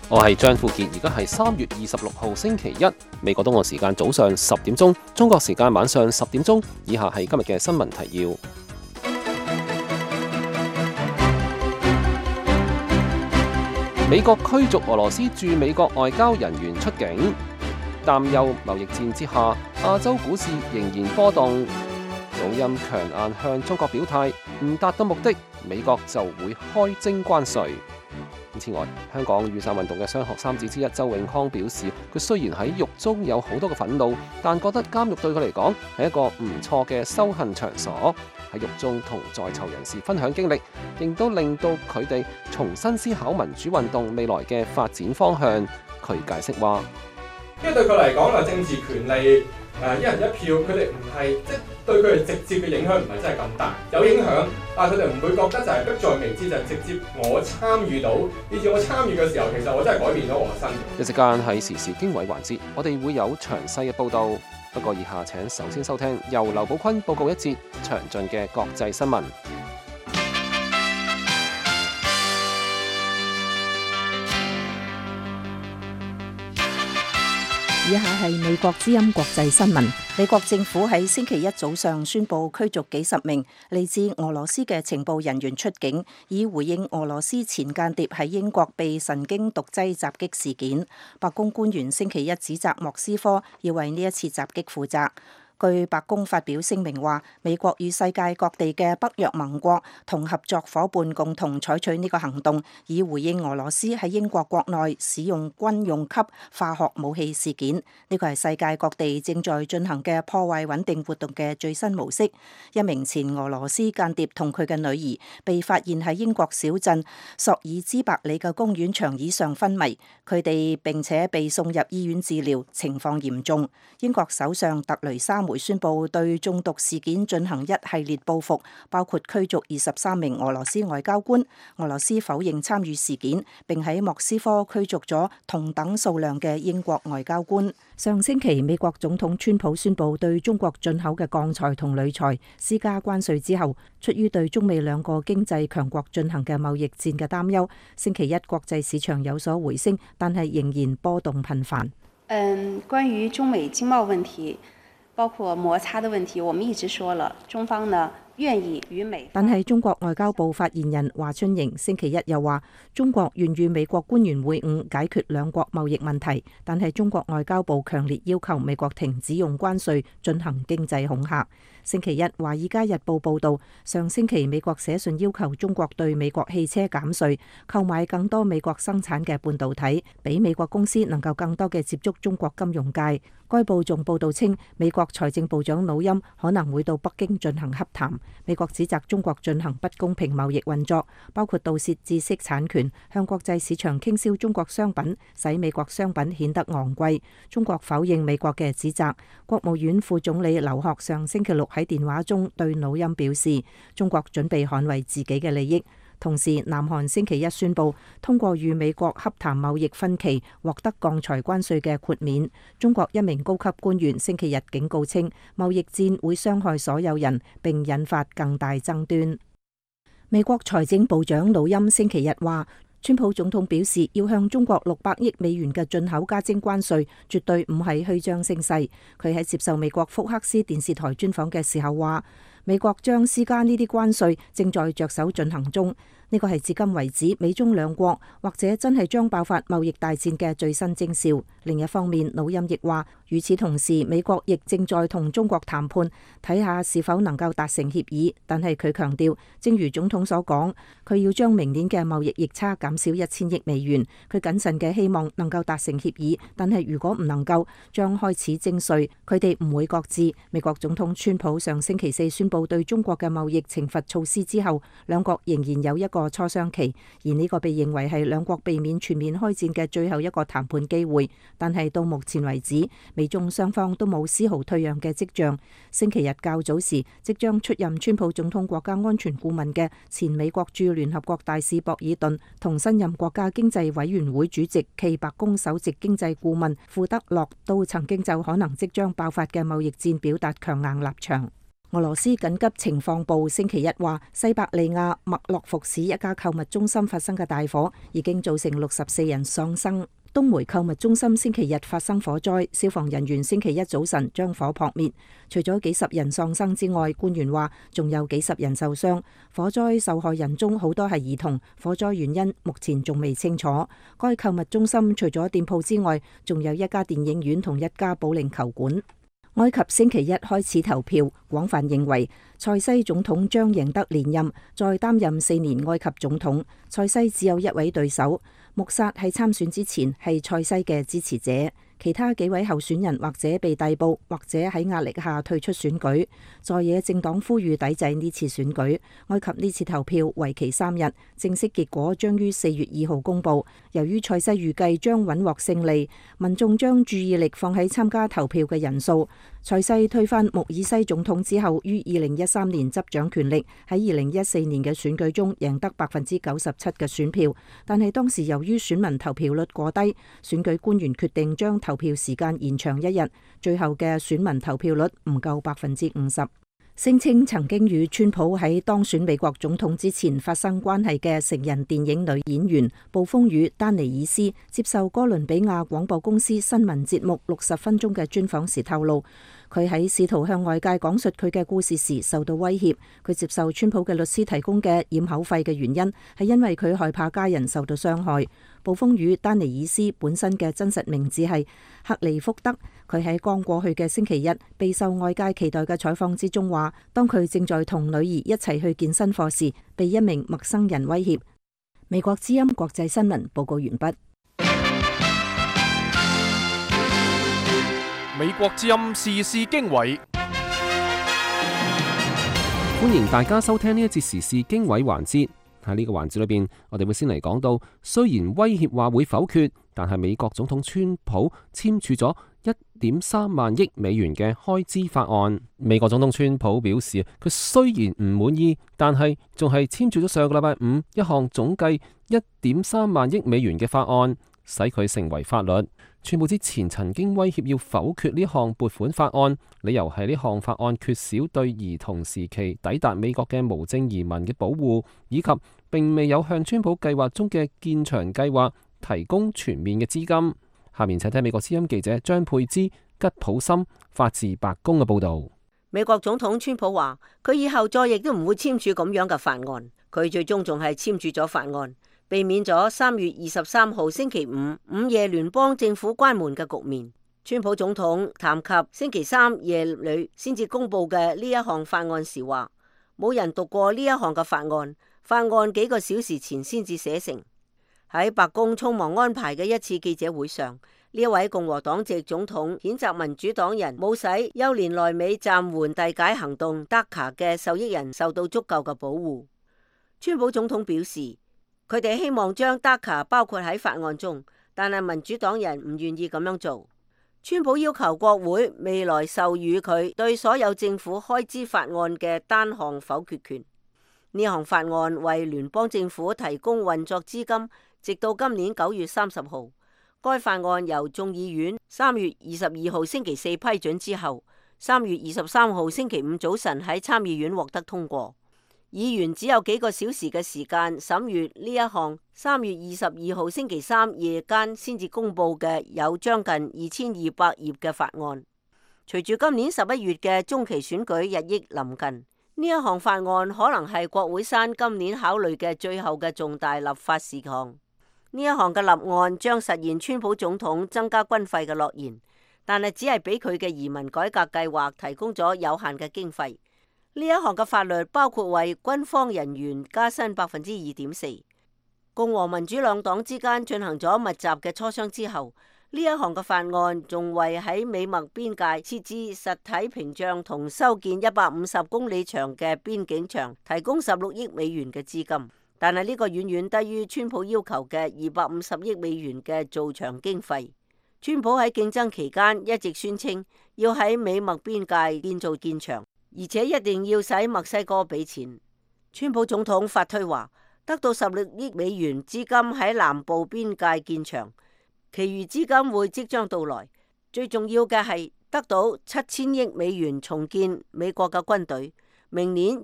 我係張富傑，而家係3月26號星期一，美國東岸時間早上10點鐘，中國時間晚上10點鐘。以下係今日嘅新聞提要。美國驅逐俄羅斯駐美國外交人員出境，擔憂貿易戰之下，亞洲股市仍然波動。老欽強硬向中國表態，唔達到目的，美國就會開徵關稅。此外，香港雨傘運動嘅雙學三子之一周永康表示，佢雖然喺獄中有好多嘅憤怒，但覺得監獄對佢嚟講係一個唔錯嘅修行場所。喺獄中同在囚人士分享經歷，亦都令到佢哋重新思考民主運動未來嘅發展方向。佢解釋話， 因為對佢嚟講啊，政治權利一人一票，佢哋唔係即係對佢哋直接嘅影響唔係真係咁大，有影響，但係佢哋唔會覺得就係迫在眉睫，就係直接我參與到，以至我參與嘅時候，其實我真係改變咗我嘅生活。 一陣間喺時事經緯環節，我哋會有詳細嘅報導。不過以下請首先收聽由劉寶坤報告一節詳盡嘅國際新聞。 以下係美國之音國際新聞。美國政府喺星期一早上宣布驅逐幾十名嚟自俄羅斯嘅情報人員出境，以回應俄羅斯前間諜喺英國被神經毒劑襲擊事件。白宮官員星期一指責莫斯科要為呢一次襲擊負責。據白宮發表聲明話，美國與世界各地嘅北約盟國同合作夥伴共同採取呢個行動，以回應俄羅斯喺英國國內使用軍用級化學武器事件。呢個係世界各地正在進行嘅破壞穩定活動嘅最新模式。一名前俄羅斯間諜同佢嘅女兒被發現喺英國小鎮索爾茲伯里嘅公園長椅上昏迷，佢哋並且被送入醫院治療，情況嚴重。英國首相特雷莎梅宣布對中毒事件進行一系列報復，包括驅逐23名俄羅斯外交官。俄羅斯否認參與事件，並喺莫斯科驅逐咗同等數量嘅英國外交官。上星期，美國總統川普宣布對中國進口嘅鋼材同鋁材施加關稅之後，出於對中美兩個經濟強國進行嘅貿易戰嘅擔憂，星期一國際市場有所回升，但係仍然波動頻繁。 關於中美經貿問題，包括摩擦的問題，我們一直說了，中方呢願意與美。 但係中國外交部發言人華春瑩星期一又話，中國願與美國官員會晤解決兩國貿易問題，但係中國外交部強烈要求美國停止用關稅進行經濟恐嚇。星期一，《華爾街日報》報導，上星期美國寫信要求中國對美國汽車減稅，購買更多美國生產嘅半導體，俾美國公司能夠更多嘅接觸中國金融界。該報仲報導稱，美國財政部長努欽可能會到北京進行洽談。美國指責中國進行不公平貿易運作，包括盜竊知識產權，向國際市場傾銷中國商品，使美國商品顯得昂貴。中國否認美國嘅指責。國務院副總理劉鶴上星期六喺電話中對努欽表示，中國準備捍衛自己嘅利益。同時，南韓星期一宣布通過與美國洽談貿易分歧，獲得鋼材關稅嘅豁免。中國一名高級官員星期日警告稱，貿易戰會傷害所有人，並引發更大爭端。美國財政部長努欽星期日話，川普總統表示要向中國600億美元嘅進口加徵關稅，絕對唔係虛張聲勢。佢喺接受美國福克斯電視台專訪嘅時候話，美國將施加呢啲關稅正在着手進行中。呢個係至今為止美中兩國或者真係將爆發貿易大戰嘅最新徵兆。另一方面，努欽亦話，與此同時，美國亦正在同中國談判，睇下是否能夠達成協議。但係佢強調，正如總統所講，佢要將明年嘅貿易逆差減少1000億美元。佢謹慎嘅希望能夠達成協議，但係如果唔能夠，將開始徵稅。佢哋唔會擱置。美國總統川普上星期四宣布對中國嘅貿易懲罰措施之後，兩國仍然有一個磋商期，而呢個被認為係兩國避免全面開戰嘅最後一個談判機會。但係到目前為止，美中雙方都冇絲毫退讓嘅跡象。星期日較早時，即將出任川普總統國家安全顧問嘅前美國駐聯合國大使博爾頓同新任國家經濟委員會主席暨白宮首席經濟顧問庫德洛都曾經就可能即將爆發嘅貿易戰表達強硬立場。 俄羅斯緊急情況部星期一話，西伯利亞麥洛夫市一家購物中心發生嘅大火已經造成64人喪生。東梅購物中心星期日發生火災，消防人員星期一早晨將火撲滅。除咗幾十人喪生之外，官員話仲有幾十人受傷。火災受害人中好多係兒童，火災原因目前仲未清楚。該購物中心除咗店鋪之外，仲有一家電影院同一家保齡球館。埃及星期一開始投票，廣泛認為塞西總統將贏得連任，再擔任4年埃及總統。塞西只有一位對手，穆薩喺參選之前係塞西嘅支持者，其他幾位候選人或者被逮捕，或者喺壓力下退出選舉。在野政黨呼籲抵制呢次選舉。埃及呢次投票為期3日，正式結果將於4月2號公佈。由於塞西預計將穩獲勝利，民眾將注意力放喺參加投票嘅人數。塞西推翻穆爾西總統之後，於2013年執掌權力，喺2014年嘅選舉中贏得97%嘅選票，但係當時由於選民投票率過低，選舉官員決定將投票時間延長1日，最後嘅選民投票率唔夠50%。聲稱曾經與川普喺當選美國總統之前發生關係嘅成人電影女演員暴風雨丹尼爾斯接受哥倫比亞廣播公司新聞節目60分鐘嘅專訪時透露，佢喺試圖向外界講述佢嘅故事時受到威脅。佢接受川普嘅律師提供嘅掩口費嘅原因係因為佢害怕家人受到傷害。暴風雨丹尼爾斯本身嘅真實名字係克利福德。佢喺剛過去嘅星期一備受外界期待嘅採訪之中話，當佢正在同女兒一齊去健身課時，被一名陌生人威脅。美國之音國際新聞報告完畢。 美國之音時事經緯， 歡迎大家收聽呢一節時事經緯環節。喺呢個環節裏邊，我哋會先嚟講到，雖然威脅話會否決，但係美國總統川普簽署咗1.3萬億美元嘅開支法案。美國總統川普表示，佢雖然唔滿意，但係仲係簽署咗上個禮拜五一項總計1.3萬億美元嘅法案，使佢成為法律。川普之前曾經威脅要否決呢項撥款法案，理由係呢項法案缺少對兒童時期抵達美國嘅無證移民嘅保護，以及並未有向川普計劃中嘅建牆計劃提供全面嘅資金。下面請聽美國之音記者張佩芝、吉普森發自白宮嘅報導。 美國總統川普話：佢以後再亦都唔會簽署咁樣嘅法案。佢最終仲係簽署咗法案，避免咗3月23號星期五午夜聯邦政府關門嘅局面。川普總統談及星期3夜裏先至公佈嘅呢一項法案時話：冇人讀過呢一項嘅法案，法案幾個小時前先至寫成。喺白宮匆忙安排嘅一次記者會上，呢一位共和黨籍總統譴責民主黨人冇使幼年來美暫緩遞解行動 DACA 嘅受益人受到足夠嘅保護。川普總統表示，佢哋希望將 DACA 包括喺法案中，但係民主黨人唔願意咁樣做。川普要求國會未來授予佢對所有政府開支法案嘅單項否決權。呢項法案為聯邦政府提供運作資金，直到今年9月30號。該法案由眾議院3月22號星期四批准之後，3月23號星期五早晨喺參議院獲得通過。議員只有幾個小時嘅時間審閱呢一項3月22號星期三夜間先至公佈嘅有將近2200頁嘅法案。隨住今年11月嘅中期選舉日益臨近，呢一項法案可能係國會山今年考慮嘅最後嘅重大立法事項。呢一項嘅立案將實現川普總統增加軍費嘅諾言，但係只係俾佢嘅移民改革計劃提供咗有限嘅經費。呢一項嘅法律包括為軍方人員加薪2.4%。共和民主兩黨之間進行咗密集嘅磋商之後，呢一項嘅法案仲為喺美墨邊界設置實體屏障同修建150公里長嘅邊境牆提供16億美元嘅資金，但係呢個遠遠低於川普要求嘅250億美元嘅造牆經費。川普喺競爭期間一直宣稱要喺美墨邊界建造牆，而且一定要使墨西哥俾錢。川普總統發推話，得到16億美元資金喺南部邊界建牆，其餘資金會即將到來。最重要嘅係得到7000億美元重建美國嘅軍隊，明年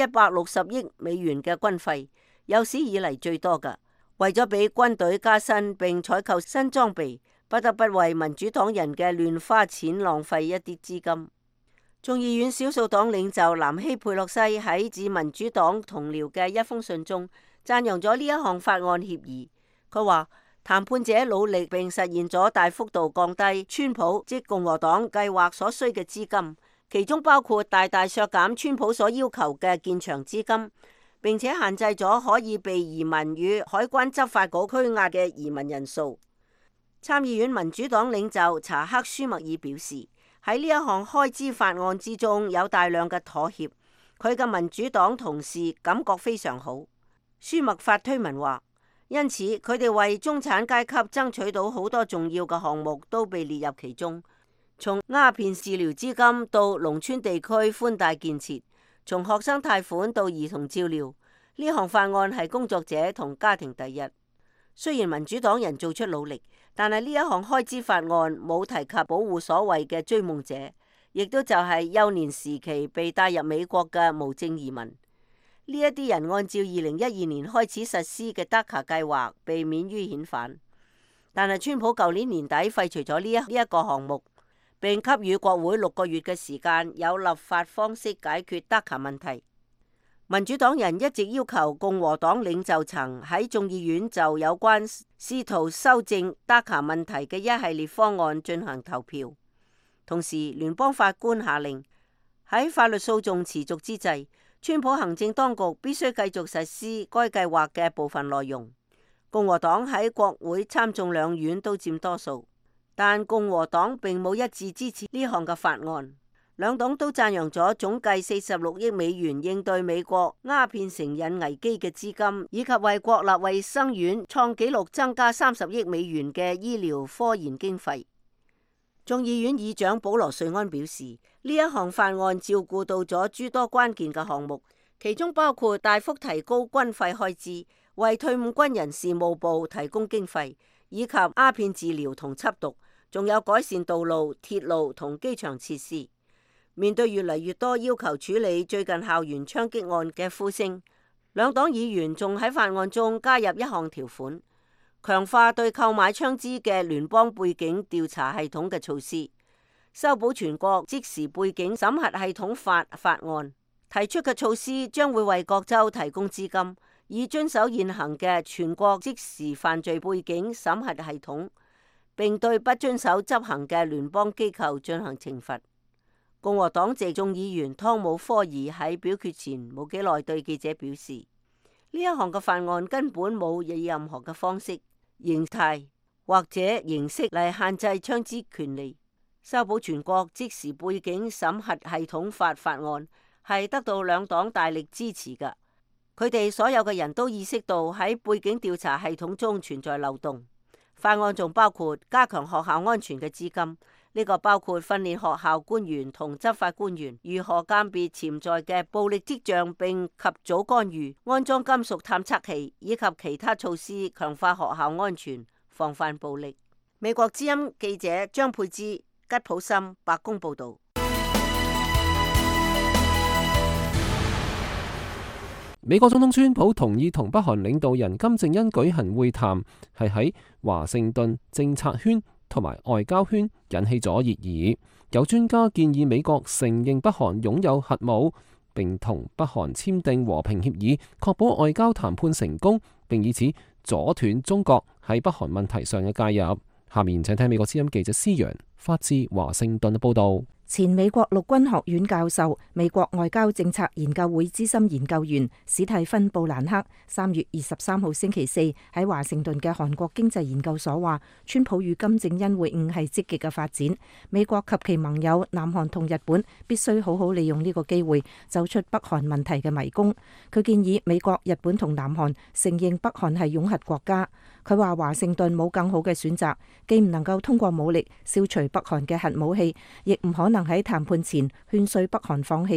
7160億美元嘅軍費，有史以嚟最多㗎。為咗俾軍隊加薪並採購新裝備，不得不為民主黨人嘅亂花錢浪費一啲資金。眾議院少數黨領袖南希佩洛西喺致民主黨同僚嘅一封信中讚揚咗呢一項法案協議。佢話談判者努力並實現咗大幅度降低川普即共和黨計劃所需嘅資金，其中包括大大削減川普所要求嘅建牆資金，並且限制咗可以被移民與海關執法局拘押嘅移民人數。參議院民主黨領袖查克舒默爾表示，喺呢一項開支法案之中有大量嘅妥協，佢嘅民主黨同事感覺非常好。舒默發推文話，因此佢哋為中產階級爭取到好多重要嘅項目都被列入其中，從鴉片治療資金到農村地區寬帶建設，從學生貸款到兒童照料，呢項法案係工作者同家庭第一。雖然民主黨人做出努力，但係呢一項開支法案冇提及保護所謂嘅追夢者，亦都就係幼年時期被帶入美國嘅無證移民。呢一啲人按照2012年開始實施嘅 DACA 計劃被免於遣返，但係川普舊年年底廢除咗呢一個項目，並給予國會6個月嘅時間，有立法方式解決 DACA 問題。民主黨人一直要求共和黨領袖層喺眾議院就有關試圖修正 DACA 問題嘅一系列方案進行投票。同時，聯邦法官下令喺法律訴訟持續之際，川普行政當局必須繼續實施該計劃嘅部分內容。共和黨喺國會參眾兩院都佔多數，但共和黨並冇一致支持呢項嘅法案。兩黨都讚揚咗總計46億美元應對美國鴉片成癮危機嘅資金，以及為國立衛生院創紀錄增加30億美元嘅醫療科研經費。眾議院議長保羅瑞安表示，呢一項法案照顧到咗諸多關鍵嘅項目，其中包括大幅提高軍費開支，為退伍軍人事務部提供經費，以及鴉片治療同緝毒，仲有改善道路、鐵路同機場設施。面對越嚟越多要求處理最近校園槍擊案嘅呼聲，兩黨議員仲喺法案中加入一項條款，強化對購買槍支嘅聯邦背景調查系統嘅措施，修補全國即時背景審核系統法案提出嘅措施將會為各州提供資金，以遵守現行嘅全國即時犯罪背景審核系統，並對不遵守執行嘅聯邦機構進行懲罰。共和黨籍眾議員湯姆科爾喺表決前冇幾耐對記者表示，呢一項嘅法案根本冇以任何嘅方式、形態或者形式嚟限制槍支權利。修補全國即時背景審核系統法案係得到兩黨大力支持嘅。佢哋所有嘅人都意識到喺背景調查系統中存在漏洞。法案仲包括加強學校安全嘅資金。呢個包括訓練學校官員同執法官員如何鑑別潛在嘅暴力跡象並及早干預，安裝金屬探測器以及其他措施，強化學校安全，防範暴力。美國之音記者張佩芝、吉普森白宮報道。 美國總統川普同意同北韓領導人金正恩舉行會談，係喺華盛頓政策圈同埋外交圈引起咗熱議。有專家建議美國承認北韓擁有核武，並同北韓簽訂和平協議，確保外交談判成功，並以此阻斷中國喺北韓問題上嘅介入。下面請聽美國之音記者施揚發自華盛頓嘅報道。 前美國陸軍學院教授、美國外交政策研究會資深研究員史蒂芬布蘭克3月23號星期四喺華盛頓嘅韓國經濟研究所話，川普與金正恩會晤係積極嘅發展，美國及其盟友南韓同日本必須好好利用呢個機會走出北韓問題嘅迷宮。佢建議美國、日本同南韓承認北韓係擁核國家。佢話華盛頓冇更好嘅選擇，既唔能夠通過武力消除北韓嘅核武器，亦唔可能喺談判前勸說北韓放棄。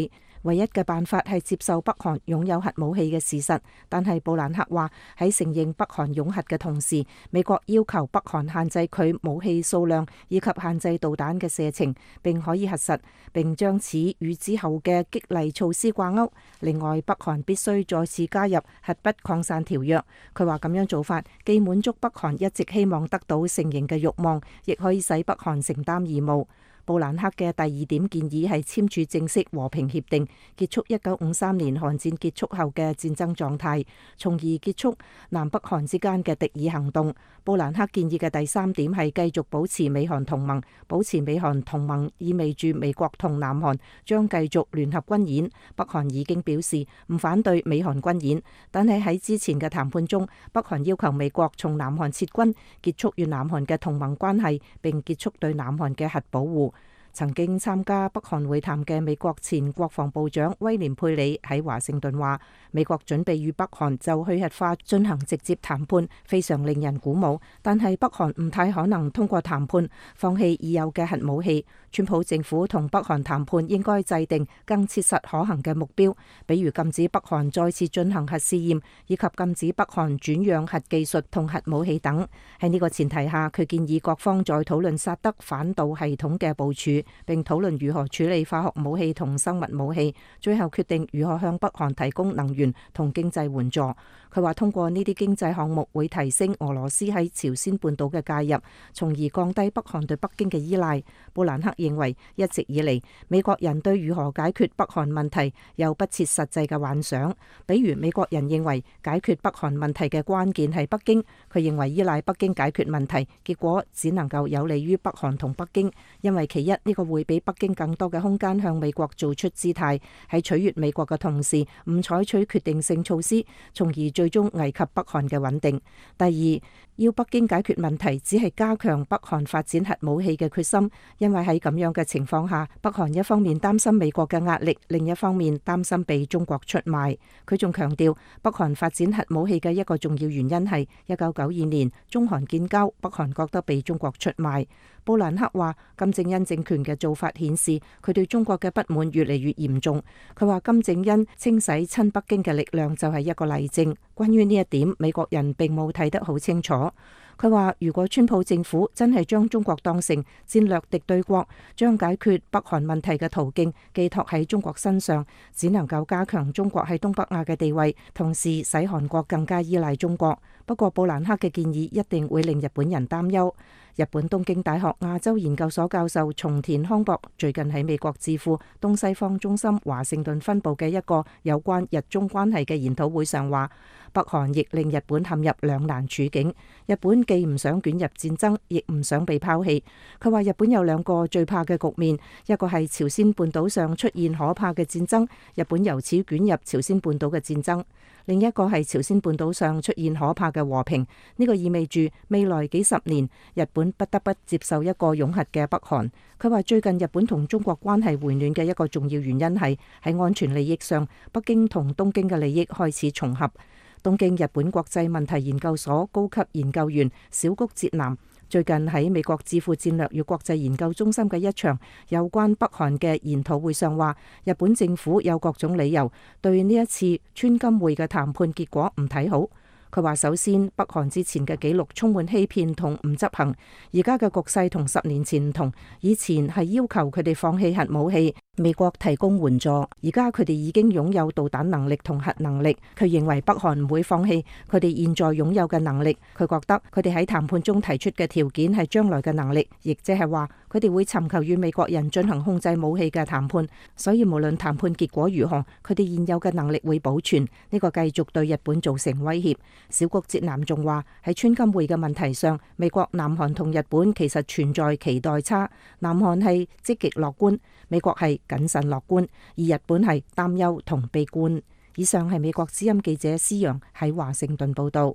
唯一嘅辦法係接受北韓擁有核武器嘅事實。但係布蘭克話喺承認北韓擁核嘅同時，美國要求北韓限制佢武器數量以及限制導彈嘅射程，並可以核實，並將此與之後嘅激勵措施掛鈎。另外，北韓必須再次加入核不擴散條約。佢話咁樣做法既滿足北韓一直希望得到承認嘅慾望，亦可以使北韓承擔義務。布蘭克嘅第二點建議係簽署正式和平協定，結束1953年韓戰結束後嘅戰爭狀態，從而結束南北韓之間嘅敵意行動。布蘭克建議嘅第三點係繼續保持美韓同盟，保持美韓同盟意味住美國同南韓將繼續聯合軍演。北韓已經表示唔反對美韓軍演，但係喺之前嘅談判中，北韓要求美國從南韓撤軍，結束與南韓嘅同盟關係，並結束對南韓嘅核保護。曾經參加北韓會談嘅美國前國防部長威廉佩里喺華盛頓話，美國準備與北韓就去核化進行直接談判，非常令人鼓舞。但係北韓唔太可能通過談判放棄已有嘅核武器。川普政府同北韓談判應該制定更切實可行嘅目標，比如禁止北韓再次進行核試驗，以及禁止北韓轉讓核技術同核武器等。喺呢個前提下，佢建議各方再討論薩德反導系統嘅部署，並討論如何處理化學武器同生物武器，最後決定如何向北韓提供能源同經濟援助。佢話通過呢啲經濟項目會提升俄羅斯喺朝鮮半島嘅介入，從而降低北韓對北京嘅依賴。布蘭克認為一直以嚟美國人對如何解決北韓問題有不切實際嘅幻想，比如美國人認為解決北韓問題嘅關鍵係北京，佢認為依賴北京解決問題，結果只能夠有利於北韓同北京，因為其一呢個會俾北京更多嘅空間向美國做出姿態，喺取悅美國嘅同時唔採取決定性措施，從而最終危及北韓嘅穩定。第二，要北京解決問題只係加強北韓發展核武器嘅決心，因為喺咁樣嘅情況下，北韓一方面擔心美國嘅壓力，另一方面擔心被中國出賣。佢仲強調，北韓發展核武器嘅一個重要原因係1992年中韓建交，北韓覺得被中國出賣。布蘭克話，金正恩政權嘅做法顯示佢對中國嘅不滿越嚟越嚴重。佢話金正恩清洗親北京嘅力量就係一個例證。關於呢一點，美國人並冇睇得好清楚。佢話如果川普政府真係將中國當成戰略敵對國，將解決北韓問題嘅途徑寄託喺中國身上，只能夠加強中國喺東北亞嘅地位，同時使韓國更加依賴中國。不過布蘭克嘅建議一定會令日本人擔憂。日本東京大學亞洲研究所教授松田康博最近喺美國智庫東西方中心華盛頓分部嘅一個有關日中關係嘅研討會上話，北韓亦令日本陷入兩難處境。日本既唔想捲入戰爭，亦唔想被拋棄。佢話日本有兩個最怕嘅局面，一個係朝鮮半島上出現可怕嘅戰爭，日本由此捲入朝鮮半島嘅戰爭；另一個係朝鮮半島上出現可怕嘅和平。呢個意味住未來幾十年，日本不得不接受一個擁核嘅北韓。佢話最近日本同中國關係回暖嘅一個重要原因係喺安全利益上，北京同東京嘅利益開始重合。東京日本國際問題研究所高級研究員小谷哲男最近喺美國智庫戰略與國際研究中心嘅一場有關北韓嘅研討會上話，日本政府有各種理由對呢一次川金會嘅談判結果唔睇好。佢話首先，北韓之前嘅紀錄充滿欺騙同唔執行，而家嘅局勢同10年前唔同。以前係要求佢哋放棄核武器，美國提供援助，而家佢哋已經擁有導彈能力同核能力。佢認為北韓唔會放棄佢哋現在擁有嘅能力。佢覺得佢哋喺談判中提出嘅條件係將來嘅能力，亦即係話佢哋會尋求與美國人進行控制武器嘅談判。所以無論談判結果如何，佢哋現有嘅能力會保存。呢個繼續對日本造成威脅。小谷哲男仲話喺川金會嘅問題上，美國、南韓同日本其實存在期待差。南韓係積極樂觀，美國係謹慎樂觀，而日本係擔憂同悲觀。以上係美國之音記者施陽喺華盛頓報道。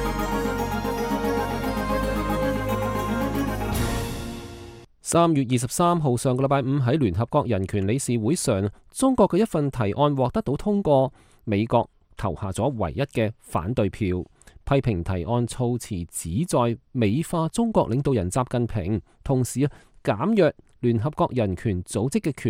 3月23號上個禮拜五喺聯合國人權理事會上，中國嘅一份提案獲得到通過，美國投下咗唯一嘅反對票，批評提案措辭旨在美化中國領導人習近平，同時減弱聯合國人權組織嘅權力，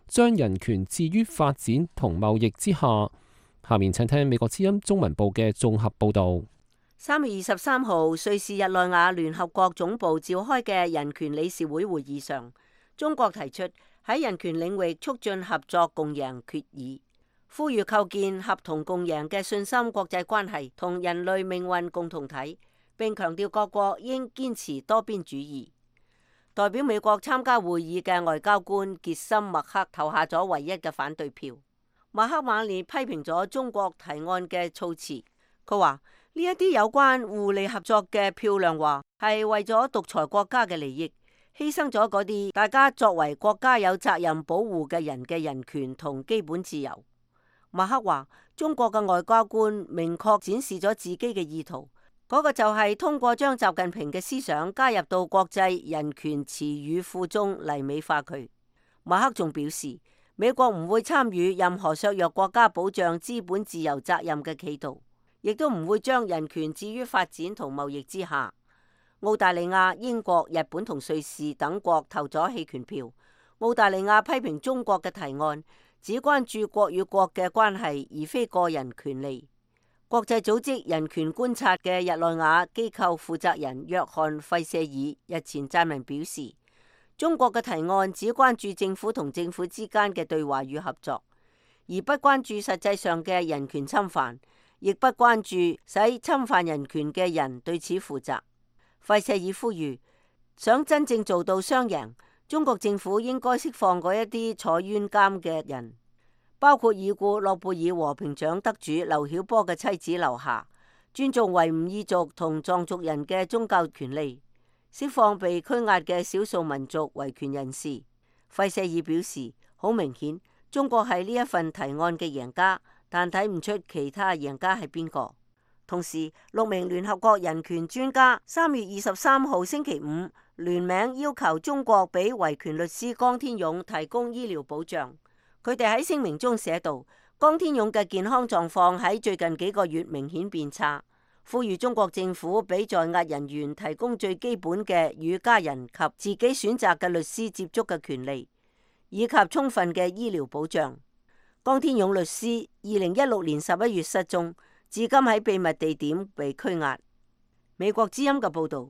將人權置於發展同貿易之下。下面請聽美國之音中文部嘅綜合報導。 3月23號，瑞士日內瓦聯合國總部召開嘅人權理事會會議上，中國提出喺人權領域促進合作共贏決議，呼籲構建合同共贏嘅信心國際關係同人類命運共同體，並強調各國應堅持多邊主義。代表美國參加會議嘅外交官傑森麥克投下咗唯一嘅反對票。麥克猛烈批評咗中國提案嘅措辭，佢話呢一啲有關互利合作嘅漂亮話係為咗獨裁國家嘅利益，犧牲咗嗰啲大家作為國家有責任保護嘅人嘅人權同基本自由。麥克話中國嘅外交官明確展示咗自己嘅意圖，嗰個就係通過將習近平嘅思想加入到國際人權詞語庫中嚟美化佢。麥克仲表示，美國唔會參與任何削弱國家保障資本自由責任嘅企圖，亦都唔會將人權置於發展同貿易之下。澳大利亞、英國、日本同瑞士等國投咗棄權票。澳大利亞批評中國嘅提案只關注國與國嘅關係，而非個人權利。國際組織人權觀察嘅日內瓦機構負責人約翰費舍爾日前撰文表示，中國嘅提案只關注政府同政府之間嘅對話與合作，而不關注實際上嘅人權侵犯，亦不關注使侵犯人權嘅人對此負責。費舍爾呼籲，想真正做到雙贏，中國政府應該釋放嗰一啲坐冤監嘅人，包括已故諾貝爾和平獎得主劉曉波嘅妻子劉霞，尊重維吾爾族同藏族人嘅宗教權利，釋放被拘押嘅少數民族維權人士。費舍爾表示，好明顯，中國係呢一份提案嘅贏家，但睇唔出其他贏家係邊個。同時，6名聯合國人權專家3月23號星期五聯名要求中國俾維權律師江天勇提供醫療保障。佢哋喺聲明中寫道，江天勇嘅健康狀況喺最近幾個月明顯變差，呼籲中國政府俾在押人員提供最基本嘅與家人及自己選擇嘅律師接觸嘅權利，以及充分嘅醫療保障。江天勇律師2016年11月失蹤，至今喺秘密地點被拘押。美國之音嘅報導。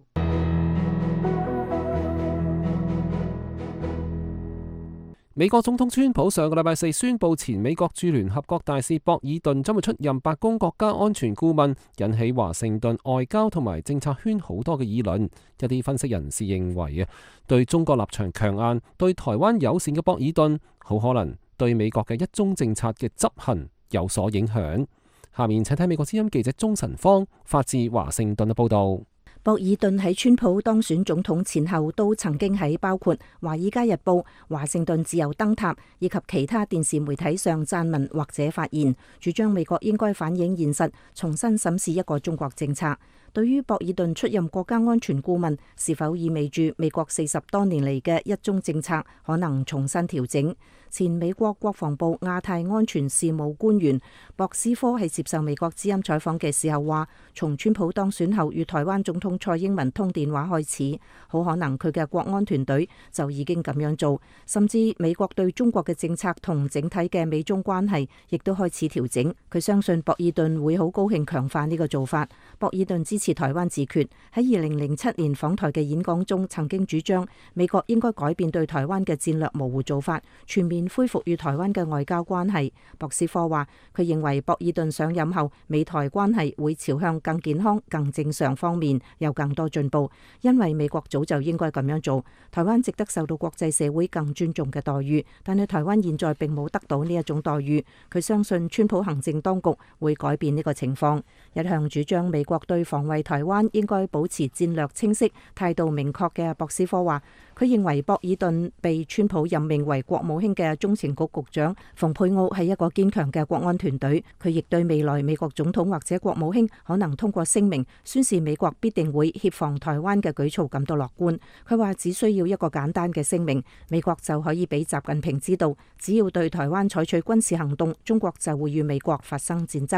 美國總統川普上個禮拜四宣布，前美國駐聯合國大使博爾頓將會出任白宮國家安全顧問，引起華盛頓外交同埋政策圈好多嘅議論。一啲分析人士認為對中國立場強硬、對台灣友善嘅博爾頓，好可能對美國嘅一中政策嘅執行有所影響。下面請睇美國之音記者鍾晨芳發自華盛頓嘅報道。 博爾頓喺川普當選總統前後都曾經喺包括《華爾街日報》、華盛頓自由燈塔以及其他電視媒體上撰文或者發言，主張美國應該反映現實，重新審視一個中國政策。對於博爾頓出任國家安全顧問，是否意味住美國40多年嚟嘅一中政策可能重新調整？前美國國防部亞太安全事務官員博斯科喺接受美國之音採訪嘅時候話，從川普當選後與台灣總統蔡英文通電話開始，好可能佢嘅國安團隊就已經咁樣做，甚至美國對中國嘅政策同整體嘅美中關係亦都開始調整。佢相信博爾頓會好高興強化呢個做法。博爾頓支持台灣自決，喺2007年訪台嘅演講中曾經主張美國應該改變對台灣嘅戰略模糊做法，全面恢復與台灣嘅外交關係。博斯科話，佢認為博爾頓上任後，美台關係會朝向更健康、更正常方面有更多進步，因為美國早就應該咁樣做。台灣值得受到國際社會更尊重嘅待遇，但係台灣現在並冇得到呢一種待遇。佢相信川普行政當局會改變呢個情況。一向主張美國對防衛台灣應該保持戰略清晰、態度明確嘅博斯科話，佢認為博爾頓被川普任命為國務卿嘅中情局局長蓬佩奧係一個堅強嘅國安團隊。佢亦對未來美國總統或者國務卿可能通過聲明宣示美國必定會協防台灣嘅舉措感到樂觀。佢話只需要一個簡單嘅聲明，美國就可以俾習近平知道，只要對台灣採取軍事行動，中國就會與美國發生戰爭。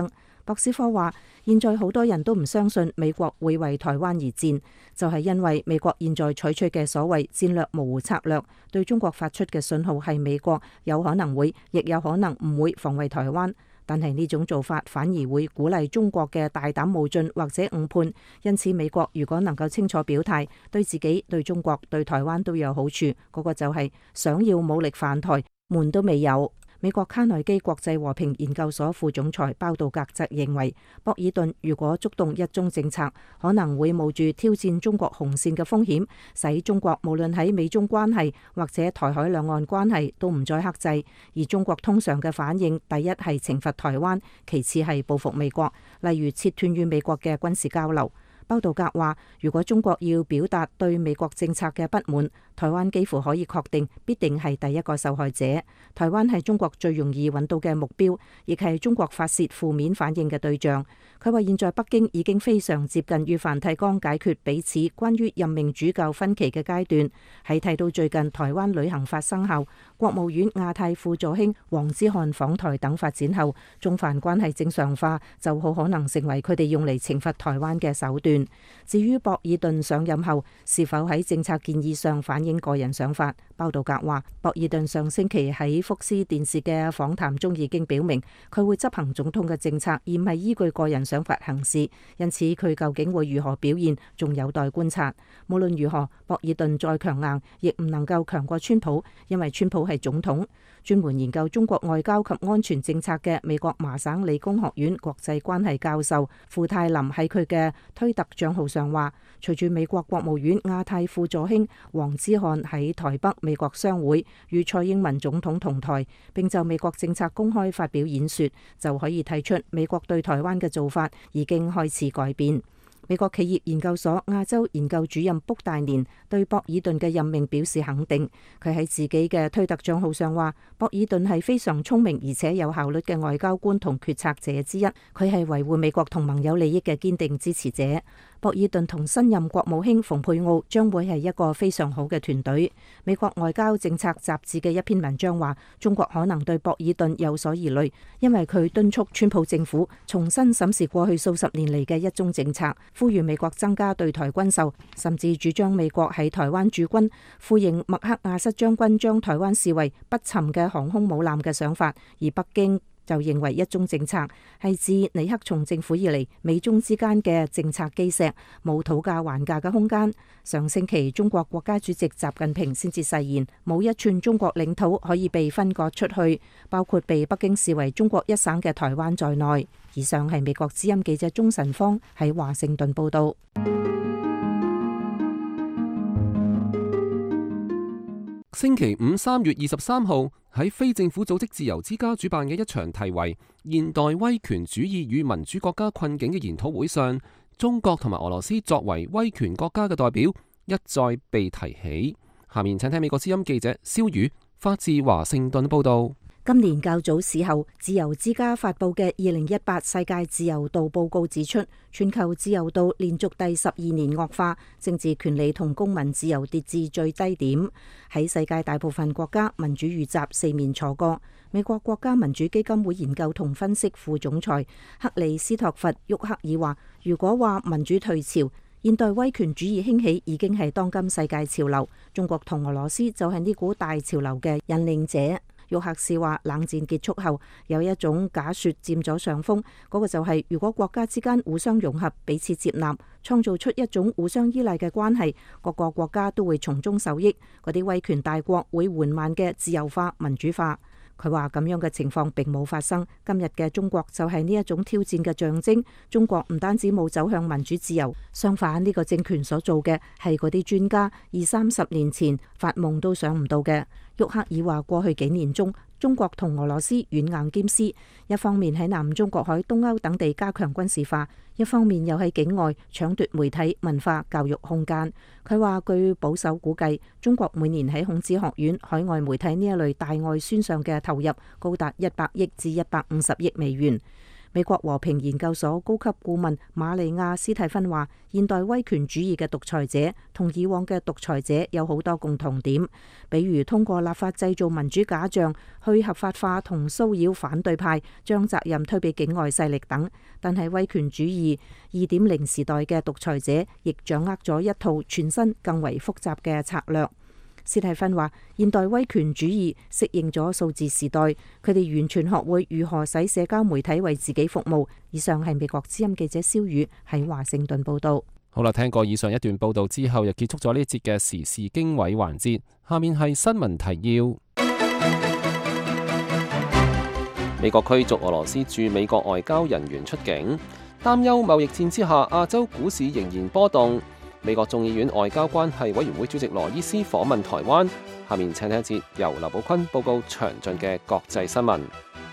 博斯科話，現在好多人都唔相信美國會為台灣而戰，就係因為美國現在採取嘅所謂戰略模糊策略，對中國發出嘅信號係美國有可能會，亦有可能唔會防衛台灣。但係呢種做法反而會鼓勵中國嘅大膽冒進或者誤判，因此美國如果能夠清楚表態，對自己、對中國、對台灣都有好處，嗰個就係想要武力犯台，門都未有。美國卡內基國際和平研究所副總裁包道格則認為，博爾頓如果觸動一中政策，可能會冒住挑戰中國紅線嘅風險，使中國無論喺美中關係或者台海兩岸關係都唔再克制。而中國通常嘅反應，第一係懲罰台灣，其次係報復美國，例如切斷與美國嘅軍事交流。包道格話，如果中國要表達對美國政策嘅不滿，台灣幾乎可以確定必定係第一個受害者。台灣係中國最容易揾到嘅目標，亦係中國發洩負面反應嘅對象。佢話現在北京已經非常接近與梵蒂岡解決彼此關於任命主教分歧嘅階段。喺睇到最近台灣旅行法生效、國務院亞太副助卿黃之漢訪台等發展後，中梵關係正常化就好可能成為佢哋用嚟懲罰台灣嘅手段。至於博爾頓上任後是否喺政策建議上反映個人想法，包道格話，博爾頓上星期喺福斯電視嘅訪談中已經表明，佢會執行總統嘅政策，而唔係依據個人想法行事。因此佢究竟會如何表現，仲有待觀察。無論如何，博爾頓再強硬，亦唔能夠強過川普，因為川普係總統。專門研究中國外交及安全政策嘅美國麻省理工學院國際關係教授傅泰林喺佢嘅推特賬號上話，隨住美國國務院亞太副助卿黃之漢喺台北美國商會與蔡英文總統同台，並就美國政策公開發表演說，就可以睇出美國對台灣嘅做法已經開始改變。美國企業研究所亞洲研究主任卜大年對博爾頓嘅任命表示肯定。佢喺自己嘅推特賬號上話，博爾頓係非常聰明而且有效率嘅外交官同決策者之一，佢係維護美國同盟友利益嘅堅定支持者。博爾頓同新任國務卿蓬佩奧將會係一個非常好嘅團隊。美國外交政策雜誌嘅一篇文章話，中國可能對博爾頓有所疑慮，因為佢敦促川普政府重新審視過去數十年嚟嘅一中政策，呼籲美國增加對台軍售，甚至主張美國喺台灣駐軍，呼應麥克阿瑟將軍將台灣視為不沉嘅航空母艦嘅想法。而北京就認為一中政策係自尼克松政府以嚟美中之間嘅政策基石，冇討價還價嘅空間。上星期中國國家主席習近平先至誓言，冇一寸中國領土可以被分割出去，包括被北京視為中國一省嘅台灣在內。以上係美國之音記者鍾晨芳喺華盛頓報道。 星期五3月23號喺非政府組織自由之家主辦嘅一場題為《現代威權主義與民主國家困境》嘅研討會上，中國同埋俄羅斯作為威權國家嘅代表一再被提起。下面請聽美國之音記者蕭宇發自華盛頓報道。 今年較早時候，自由之家發佈嘅2018世界自由度報告指出，全球自由度連續第12年惡化，政治權利同公民自由跌至最低點。喺世界大部分國家，民主遇襲四面楚歌。美國國家民主基金會研究同分析副總裁克里斯托弗·沃克爾話，如果話民主退潮，現代威權主義興起已經係當今世界潮流，中國同俄羅斯就係呢股大潮流嘅引領者。沃克士話，冷戰結束後有一種假說佔咗上風，嗰個就係如果國家之間互相融合、彼此接納，創造出一種互相依賴嘅關係，各個國家都會從中受益，嗰啲威權大國會緩慢嘅自由化、民主化。佢話咁樣嘅情況並冇發生，今日嘅中國就係呢一種挑戰嘅象徵。中國唔單止冇走向民主自由，相反呢個政權所做嘅係嗰啲專家20-30年前發夢都想唔到嘅。沃克爾話，過去幾年中，中國同俄羅斯軟硬兼施，一方面喺南中國海、東歐等地加強軍事化，一方面又喺境外搶奪媒體、文化、教育空間。佢話據保守估計，中國每年喺孔子學院、海外媒體呢一類大外宣上嘅投入高達100億至150億美元。 美國和平研究所高級顧問瑪利亞·斯蒂芬話，現代威權主義嘅獨裁者同以往嘅獨裁者有好多共同點，比如通過立法製造民主假象，去合法化同騷擾反對派，將責任推俾境外勢力等。但係威權主義2.0時代嘅獨裁者亦掌握咗一套全新更為複雜嘅策略。斯蒂芬話，現代威權主義適應咗數字時代，佢哋完全學會如何使社交媒體為自己服務。以上係美國之音記者蕭宇喺華盛頓報道。 好啦，聽過以上一段報道之後，又結束咗呢節嘅時事經緯環節。下面係新聞提要。美國驅逐俄羅斯駐美國外交人員出境，擔憂貿易戰之下亞洲股市仍然波動。美國眾議院外交關係委員會主席羅伊斯訪問台灣。下面請聽一節由劉寶坤報告詳盡嘅國際新聞。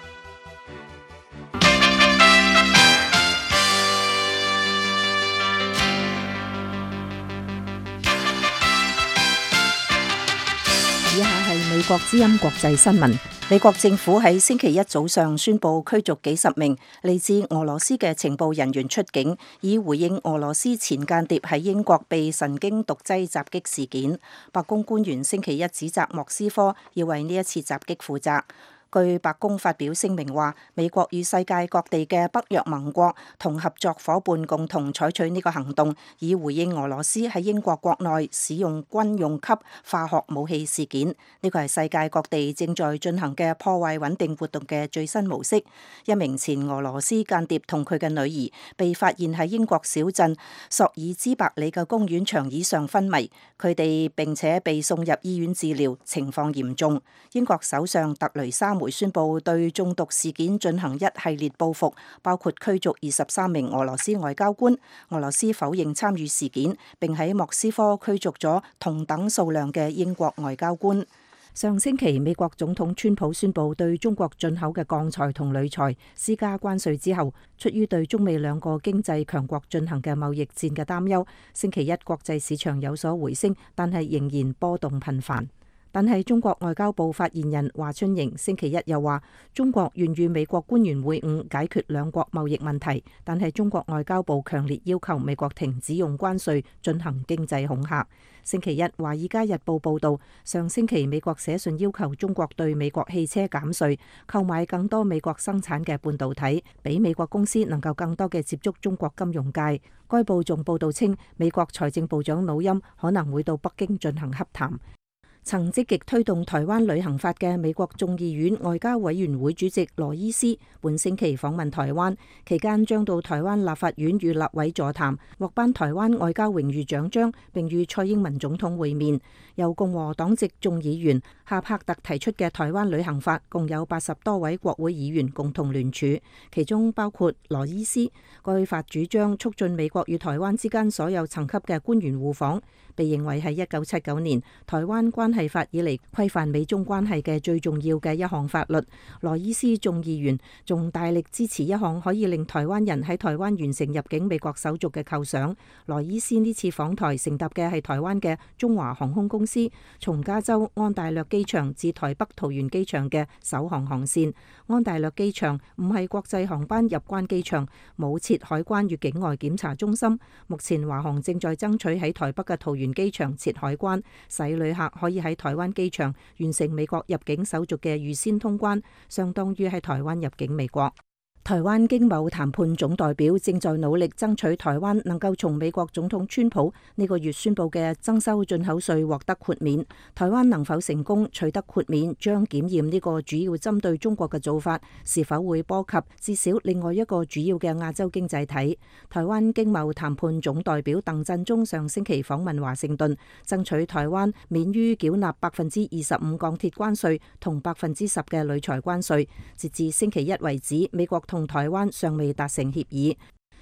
以下係美國之音國際新聞。美國政府喺星期一早上宣布驅逐幾十名嚟自俄羅斯嘅情報人員出境，以回應俄羅斯前間諜喺英國被神經毒劑襲擊事件。白宮官員星期一指責莫斯科要為呢一次襲擊負責。據白宮發表聲明話，美國與世界各地嘅北約盟國同合作夥伴共同採取呢個行動，以回應俄羅斯喺英國國內使用軍用級化學武器事件。呢個係世界各地正在進行嘅破壞穩定活動嘅最新模式。一名前俄羅斯間諜同佢嘅女兒被發現喺英國小鎮索爾茲伯里嘅公園長椅上昏迷，佢哋並且被送入醫院治療，情況嚴重。英國首相特雷莎梅宣布對中毒事件進行一系列報復，包括驅逐23名俄羅斯外交官。俄羅斯否認參與事件，並喺莫斯科驅逐咗同等數量嘅英國外交官。上星期，美國總統川普宣布對中國進口嘅鋼材同鋁材施加關稅之後，出於對中美兩個經濟強國進行嘅貿易戰嘅擔憂，星期一國際市場有所回升，但係仍然波動頻繁。但係中國外交部發言人華春瑩星期一又話，中國願與美國官員會晤解決兩國貿易問題，但係中國外交部強烈要求美國停止用關稅進行經濟恐嚇。星期一，《華爾街日報》報導，上星期美國寫信要求中國對美國汽車減稅，購買更多美國生產嘅半導體，俾美國公司能夠更多嘅接觸中國金融界。該報仲報導稱，美國財政部長努欽可能會到北京進行洽談。曾積極推動台灣旅行法嘅美國眾議院外交委員會主席羅伊斯本星期訪問台灣，期間將到台灣立法院與立委座談，獲頒台灣外交榮譽獎章，並與蔡英文總統會面。由共和黨籍眾議員夏柏特提出嘅台灣旅行法，共有80多位國會議員共同聯署，其中包括羅伊斯。該法主張促進美國與台灣之間所有層級嘅官員互訪，被認為係1979年台灣關係法以嚟規範美中關係嘅最重要嘅一項法律。羅伊斯眾議員仲大力支持一項可以令台灣人喺台灣完成入境美國手續嘅構想。羅伊斯呢次訪台乘搭嘅係台灣嘅中華航空公司，從加州安大略機場至台北桃園機場嘅首航航線。安大略機場唔係國際航班入關機場，冇設海關與境外檢查中心。目前華航正在爭取喺台北嘅桃園機場設海關，使旅客可以喺台灣機場完成美國入境手續嘅預先通關，相當於喺台灣入境美國。台灣經貿談判總代表正在努力爭取台灣能夠從美國總統川普呢個月宣布嘅徵收進口稅獲得豁免。台灣能否成功取得豁免，將檢驗呢個主要針對中國嘅做法是否會波及至少另外一個主要嘅亞洲經濟體。台灣經貿談判總代表鄧振中上星期訪問華盛頓，爭取台灣免於繳納25%鋼鐵關稅同10%嘅鋁材關稅。截至星期一為止，美國同台灣尚未達成協議。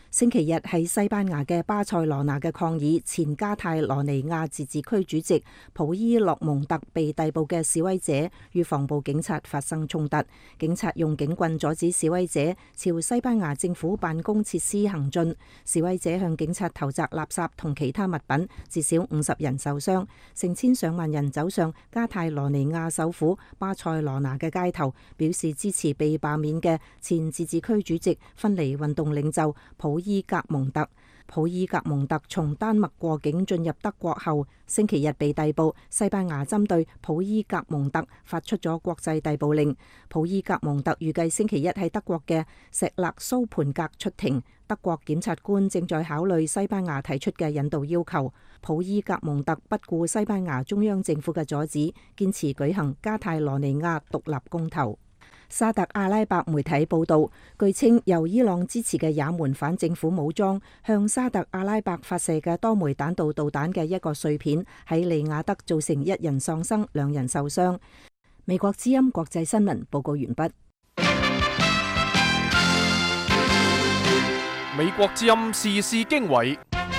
星期日喺西班牙嘅巴塞羅那嘅抗議，前加泰羅尼亞自治區主席普伊洛蒙特被逮捕嘅示威者與防暴警察發生衝突，警察用警棍阻止示威者朝西班牙政府辦公設施行進，示威者向警察投擲垃圾同其他物品，至少50人受傷，成千上萬人走上加泰羅尼亞首府巴塞羅那嘅街頭，表示支持被罷免嘅前自治區主席分離運動領袖普伊格蒙特。普伊格蒙特從丹麥過境進入德國後，星期日被逮捕。西班牙針對普伊格蒙特發出咗國際逮捕令。普伊格蒙特預計星期一喺德國嘅石勒蘇盤格出庭。德國檢察官正在考慮西班牙提出嘅引渡要求。普伊格蒙特不顧西班牙中央政府嘅阻止，堅持舉行加泰羅尼亞獨立公投。沙特阿拉伯媒體報道，據稱由伊朗支持嘅也門反政府武裝向沙特阿拉伯發射嘅多枚彈道導彈嘅一個碎片喺利雅得造成1人喪生，2人受傷。美國之音國際新聞報告完畢。 美國之音時事經緯，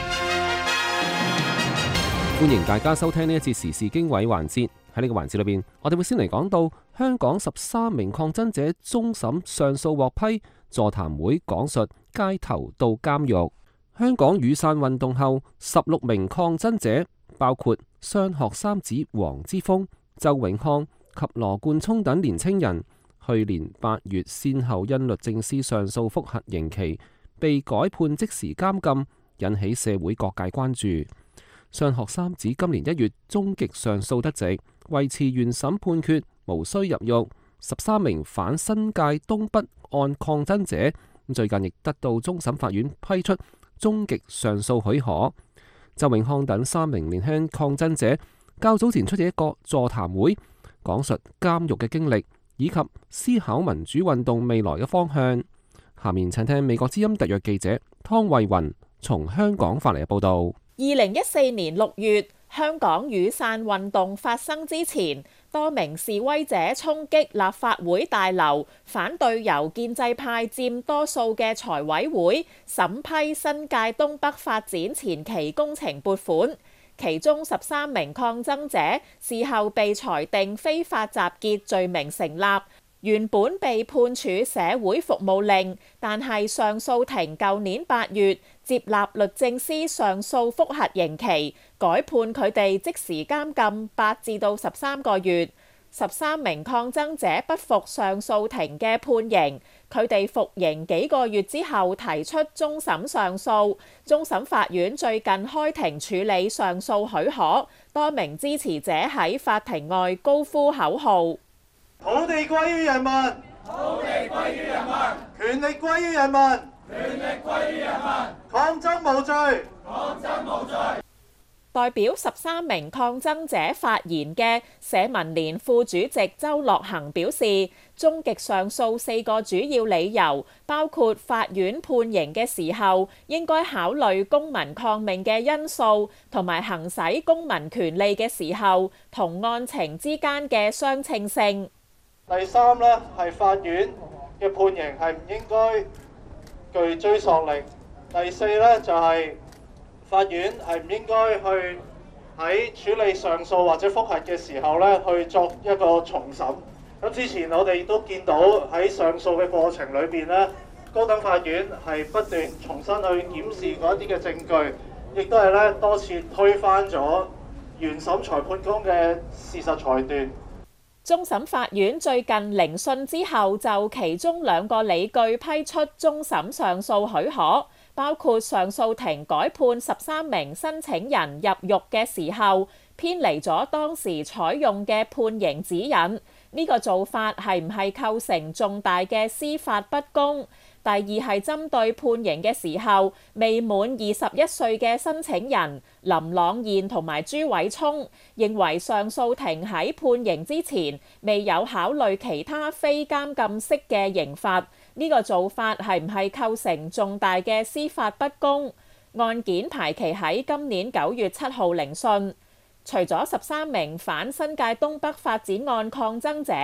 歡迎大家收聽呢一節時事經緯環節。喺呢個環節裏邊，我哋會先嚟講到香港13名抗爭者終審上訴獲批，座談會講述街頭到監獄。香港雨傘運動後，16名抗爭者包括雙學三子黃之鋒、周永康及羅冠聰等年青人，去年8月先後因律政司上訴覆核刑期被改判即時監禁，引起社會各界關注。雙學三子今年1月終極上訴得直，維持原審判決，無需入獄。13名反新界東北案抗爭者最近亦得到終審法院批出終極上訴許可。周永康等3名年輕抗爭者較早前出席一個座談會，講述監獄嘅經歷以及思考民主運動未來嘅方向。下面請聽美國之音特約記者湯慧雲從香港發嚟嘅報道。 2014年6月，香港雨傘運動發生之前，多名示威者衝擊立法會大樓，反對由建制派佔多數嘅財委會審批新界東北發展前期工程撥款。其中13名抗爭者事後被裁定非法集結罪名成立，原本被判處社會服務令，但係上訴庭舊年8月接納律政司上訴覆核刑期，改判佢哋即時監禁8至到13個月。13名抗爭者不服上訴庭嘅判刑，佢哋服刑幾個月之後提出終審上訴。終審法院最近開庭處理上訴許可，多名支持者喺法庭外高呼口號： 土地歸於人民，土地歸於人民，權力歸於人民，權力歸於人民，抗爭無罪，抗爭無罪。 代表13名抗爭者發言嘅社民連副主席周樂恆表示，終極上訴4個主要理由包括法院判刑嘅時候應該考慮公民抗命嘅因素，同埋行使公民權利嘅時候同案情之間嘅相稱性。 第3呢，係法院嘅判刑係唔應該具追溯力。第4呢，就係法院係唔應該去喺處理上訴或者覆核嘅時候呢去作一個重審。咁之前我哋都見到喺上訴嘅過程裏邊呢，高等法院係不斷重新去檢視嗰一啲嘅證據，亦都係呢多次推翻咗原審裁判官嘅事實裁斷。 終審法院最近聆訊之後，就其中2個理據批出終審上訴許可，包括上訴庭改判13名申請人入獄嘅時候偏離咗當時採用嘅判刑指引，呢個做法係唔係構成重大嘅司法不公？第2係針對判刑嘅時候未滿21歲嘅申請人林朗彥同埋朱偉聰，認為上訴庭喺判刑之前未有考慮其他非監禁式嘅刑罰，呢個做法係唔係構成重大嘅司法不公？案件排期喺今年9月7號聆訊。除咗13名反新界東北發展案抗爭者，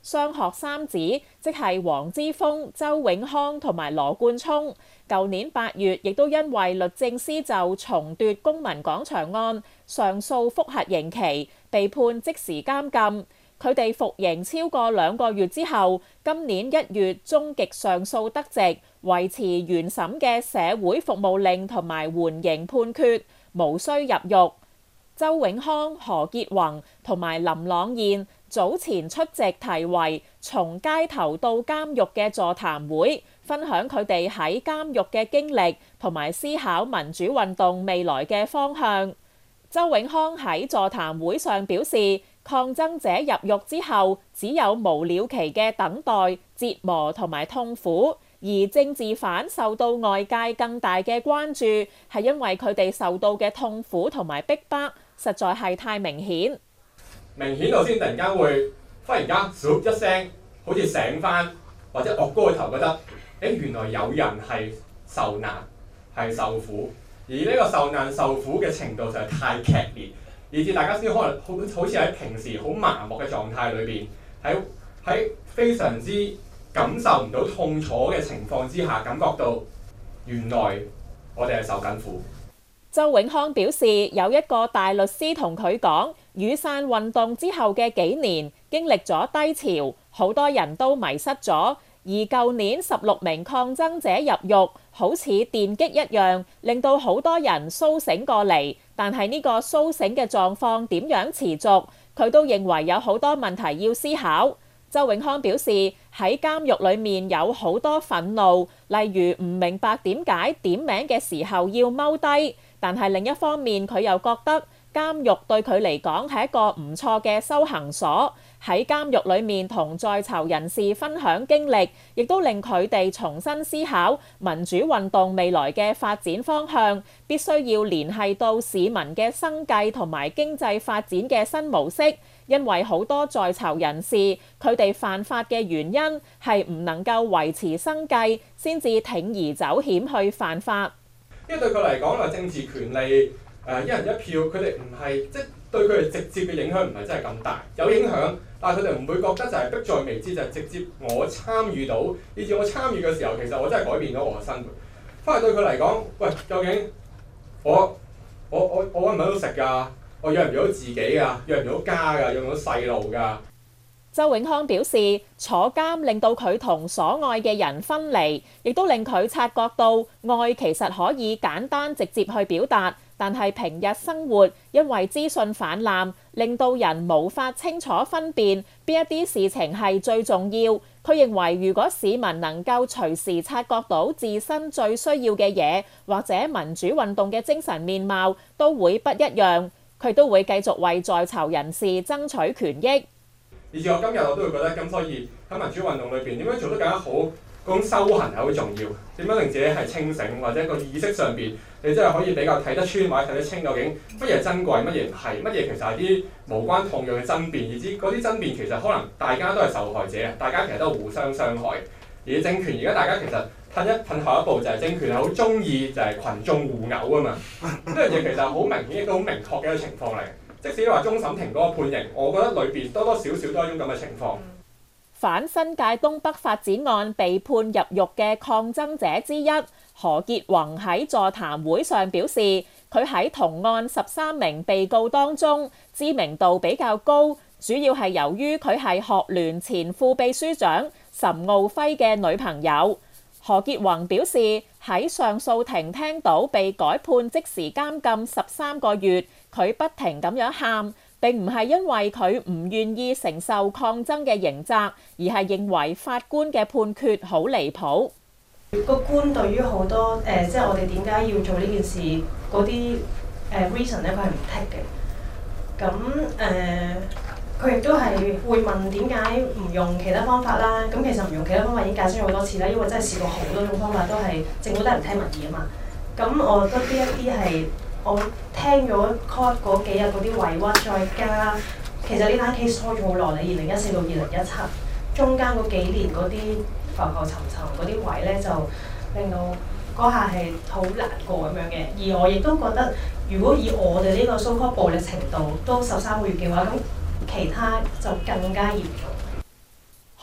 雙學三子，即係黃之鋒、周永康同埋羅冠聰。舊年8月，亦都因為律政司就重奪公民廣場案上訴覆核刑期，被判即時監禁。佢哋服刑超過2個月之後，今年1月終極上訴得直，維持原審嘅社會服務令同埋緩刑判決，無需入獄。周永康、何潔宏同埋林朗彥早前出席題為「從街頭到監獄」嘅座談會，分享佢哋喺監獄嘅經歷同埋思考民主運動未來嘅方向。周永康喺座談會上表示，抗爭者入獄之後，只有無了期嘅等待、折磨同埋痛苦，而政治犯受到外界更大嘅關注，係因為佢哋受到嘅痛苦同埋逼迫實在係太明顯。 明顯到先突然間會忽然間嗖一聲，好似醒翻，或者岳高個頭覺得，原來有人係受難係受苦，而呢個受難受苦嘅程度實在太劇烈，以至大家先可能好似喺平時好麻木嘅狀態裏邊，喺非常之感受唔到痛楚嘅情況之下，感覺到原來我哋係受緊苦。 周永康表示，有一個大律師同佢講，雨傘運動之後嘅幾年經歷咗低潮，好多人都迷失咗，而舊年16名抗爭者入獄，好似電擊一樣，令到好多人甦醒過嚟。但係呢個甦醒嘅狀況點樣持續，佢都認為有好多問題要思考。周永康表示，喺監獄裏面有好多憤怒，例如唔明白點解點名嘅時候要踎低。但係另一方面，佢又覺得監獄對佢嚟講係一個唔錯嘅修行所。喺監獄裏面同在囚人士分享經歷，亦都令佢哋重新思考民主運動未來嘅發展方向，必須要聯繫到市民嘅生計同埋經濟發展嘅新模式。因為好多在囚人士，佢哋犯法嘅原因係唔能夠維持生計，先至鋌而走險去犯法。 因為對佢嚟講，政治權利一人一票，佢哋唔係即係對佢哋直接嘅影響唔係真係咁大，有影響，但係佢哋唔會覺得就係迫在眉睫，就係直接我參與到，以至我參與嘅時候，其實我真係改變咗我嘅生活。反而對佢嚟講，喂，究竟我揾唔揾到食㗎？我養唔養到自己㗎？養唔養到家㗎？養唔養到細路㗎？ 周永康表示，坐監令到佢同所愛嘅人分離，亦都令佢察覺到愛其實可以簡單直接去表達，但係平日生活因為資訊氾濫，令到人無法清楚分辨邊一啲事情係最重要。佢認為如果市民能夠隨時察覺到自身最需要嘅嘢，或者民主運動嘅精神面貌都會不一樣。佢都會繼續為在囚人士爭取權益。 以至我今日我都會覺得咁，所以喺民主運動裏邊點樣做得更加好，嗰種修行係好重要。點樣令自己係清醒，或者個意識上邊，你真係可以比較睇得穿或者睇得清究竟乜嘢係珍貴，乜嘢唔係，乜嘢其實係啲無關痛癢嘅爭辯，而至嗰啲爭辯其實可能大家都係受害者，大家其實都係互相傷害。而政權而家大家其實褪後一步，就係政權係好中意就係群眾互毆啊嘛。呢樣嘢其實好明顯，亦都好明確嘅一個情況嚟。即使你話終審庭嗰個判刑，我覺得裏邊多多少少都係一種咁嘅情況。 反新界東北發展案被判入獄嘅抗爭者之一何潔宏喺座談會上表示，佢喺同案13名被告當中知名度比較高，主要係由於佢係學聯前副秘書長岑敖暉嘅女朋友。何潔宏表示，喺上訴庭聽到被改判即時監禁13個月，佢不停咁樣喊，並唔係因為佢唔願意承受抗爭嘅刑責，而係認為法官嘅判決好離譜。 個官對於好多即係我哋點解要做呢件事嗰啲reason 咧，佢係唔 take 嘅。咁佢亦都係會問點解唔用其他方法啦。咁其實唔用其他方法已經解釋咗好多次啦，因為真係試過好多種方法，都係政府都係唔聽民意啊嘛。咁我覺得呢一啲係我聽咗 court 嗰幾日嗰啲委屈，再加其實呢單 case 拖咗好耐咧，2014到2017中間嗰幾年嗰啲浮浮沉沉嗰啲位咧，就令到嗰下係好難過咁樣嘅。而我亦都覺得，如果以我哋呢個 so-called 暴力程度都13個月嘅話，咁其他就更加嚴重。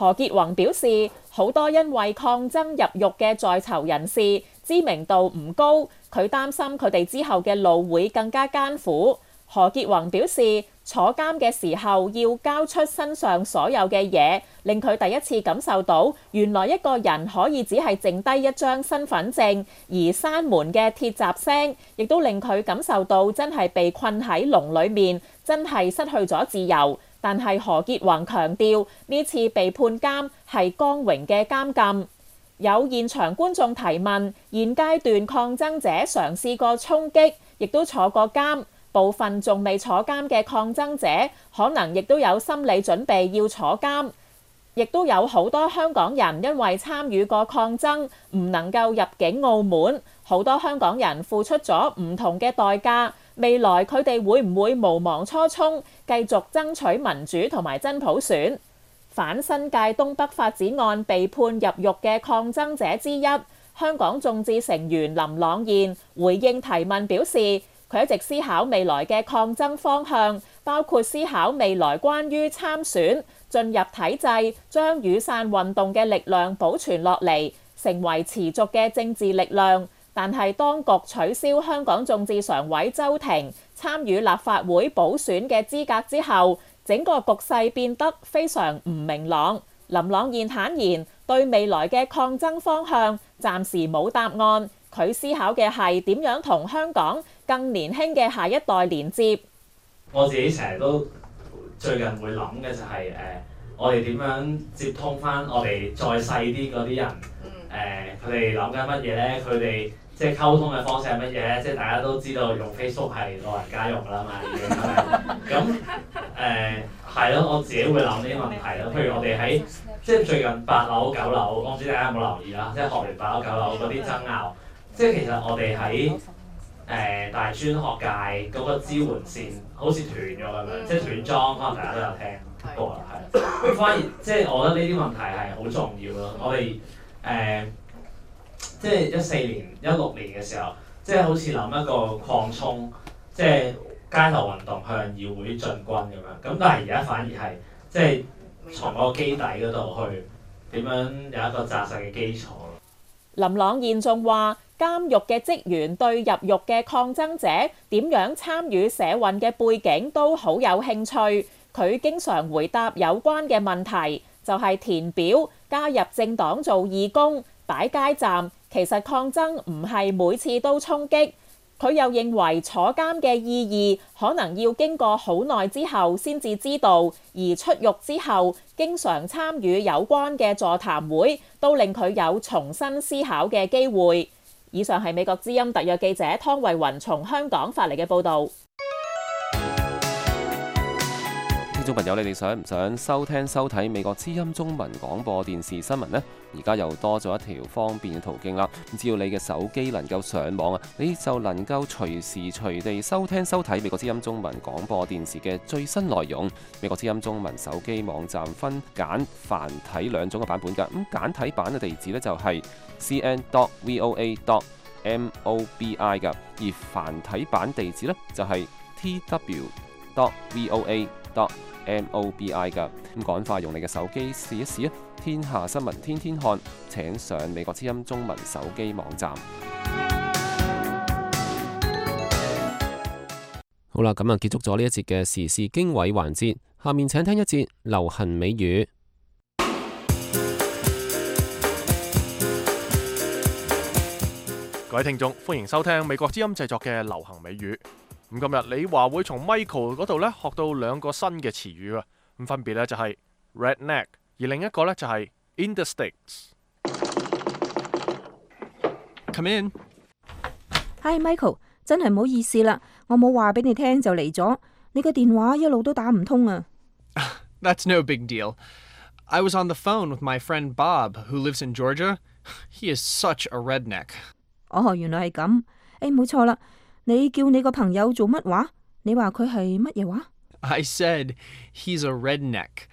何潔宏表示，好多因為抗爭入獄嘅在囚人士知名度唔高，佢擔心佢哋之後嘅路會更加艱苦。何潔宏表示，坐監嘅時候要交出身上所有嘅嘢，令佢第一次感受到原來一個人可以只係剩低一張身份證，而閂門嘅鐵閘聲亦都令佢感受到真係被困喺籠裡面，真係失去咗自由。但係何潔宏強調，呢次被判監係光榮嘅監禁。有現場觀眾提問，現階段抗爭者嘗試過衝擊，亦都坐過監。部分仲未坐監嘅抗爭者，可能亦都有心理準備要坐監，亦都有好多香港人因為參與過抗爭，唔能夠入境澳門，好多香港人付出咗唔同嘅代價。未來佢哋會唔會無忘初衷，繼續爭取民主同埋真普選？反新界東北發展案被判入獄嘅抗爭者之一，香港眾志成員林朗彥回應提問表示，佢一直思考未來嘅抗爭方向，包括思考未來關於參選、進入體制、將雨傘運動嘅力量保存落嚟，成為持續嘅政治力量。但係當局取消香港眾志常委周庭參與立法會補選嘅資格之後，整個局勢變得非常唔明朗。林朗彥坦言，對未來嘅抗爭方向暫時冇答案。佢思考嘅係點樣同香港更年輕嘅下一代連接。 我自己成日都最近會諗嘅就係我哋點樣接通翻我哋再細啲嗰啲人，佢哋諗緊乜嘢咧？佢哋即係溝通嘅方式係乜嘢咧？即係大家都知道用 Facebook 係老人家用㗎啦嘛，已經係咁係咯。我自己會諗呢啲問題咯。譬如我哋喺即係最近8樓9樓，我唔知大家有冇留意啦，即係學聯8樓9樓嗰啲爭拗。即係其實我哋喺大專學界嗰個支援線好似斷咗咁樣，即係斷裝，可能大家都有聽過啦，係。咁反而即係我覺得呢啲問題係好重要咯。我哋即係14年、16年嘅時候，即係好似諗一個擴充，即係街頭運動向議會進軍咁樣。咁但係而家反而係即係從個基底嗰度去點樣有一個紮實嘅基礎咯。 林朗彥仲話，監獄嘅職員對入獄嘅抗爭者點樣參與社運嘅背景都好有興趣。佢經常回答有關嘅問題，就係填表、加入政黨做義工、擺街站。其實抗爭唔係每次都衝擊。佢又認為坐監嘅意義可能要經過好耐之後先至知道，而出獄之後經常參與有關嘅座談會，都令佢有重新思考嘅機會。以上係美國之音特約記者湯慧雲從香港發嚟嘅報導。 聽眾朋友，你哋想唔想收聽收睇美國之音中文廣播電視新聞呢？而家又多咗一條方便嘅途徑啦！只要你嘅手機能夠上網啊，你就能夠隨時隨地收聽收睇美國之音中文廣播電視嘅最新內容。美國之音中文手機網站分簡繁體兩種嘅版本㗎。咁簡體版嘅地址呢，就係 cn.voa.mobi 㗎，而繁體版地址呢，就係 tw.voa.mobi 㗎。咁趕快用你嘅手機試一試啊！天下新聞天天看，請上美國之音中文手機網站。好啦，咁啊結束咗呢一節嘅時事經緯環節，下面請聽一節流行美語。 各位聽眾，歡迎收聽美國之音製作嘅流行美語。咁今日你話會從 Michael 嗰度咧學到兩個新嘅詞語啊，咁分別咧就係 redneck， 而另一個咧就係 in the States。Come in。 Hi Michael， 真係唔好意思啦，我冇話俾你聽就嚟咗，你個電話一路都打唔通啊。 That's no big deal. I was on the phone with my friend Bob, who lives in Georgia. He is such a redneck. 哦，原來係咁。冇錯啦，你叫你個朋友做乜話？你話佢係乜嘢話？ I said he's a redneck.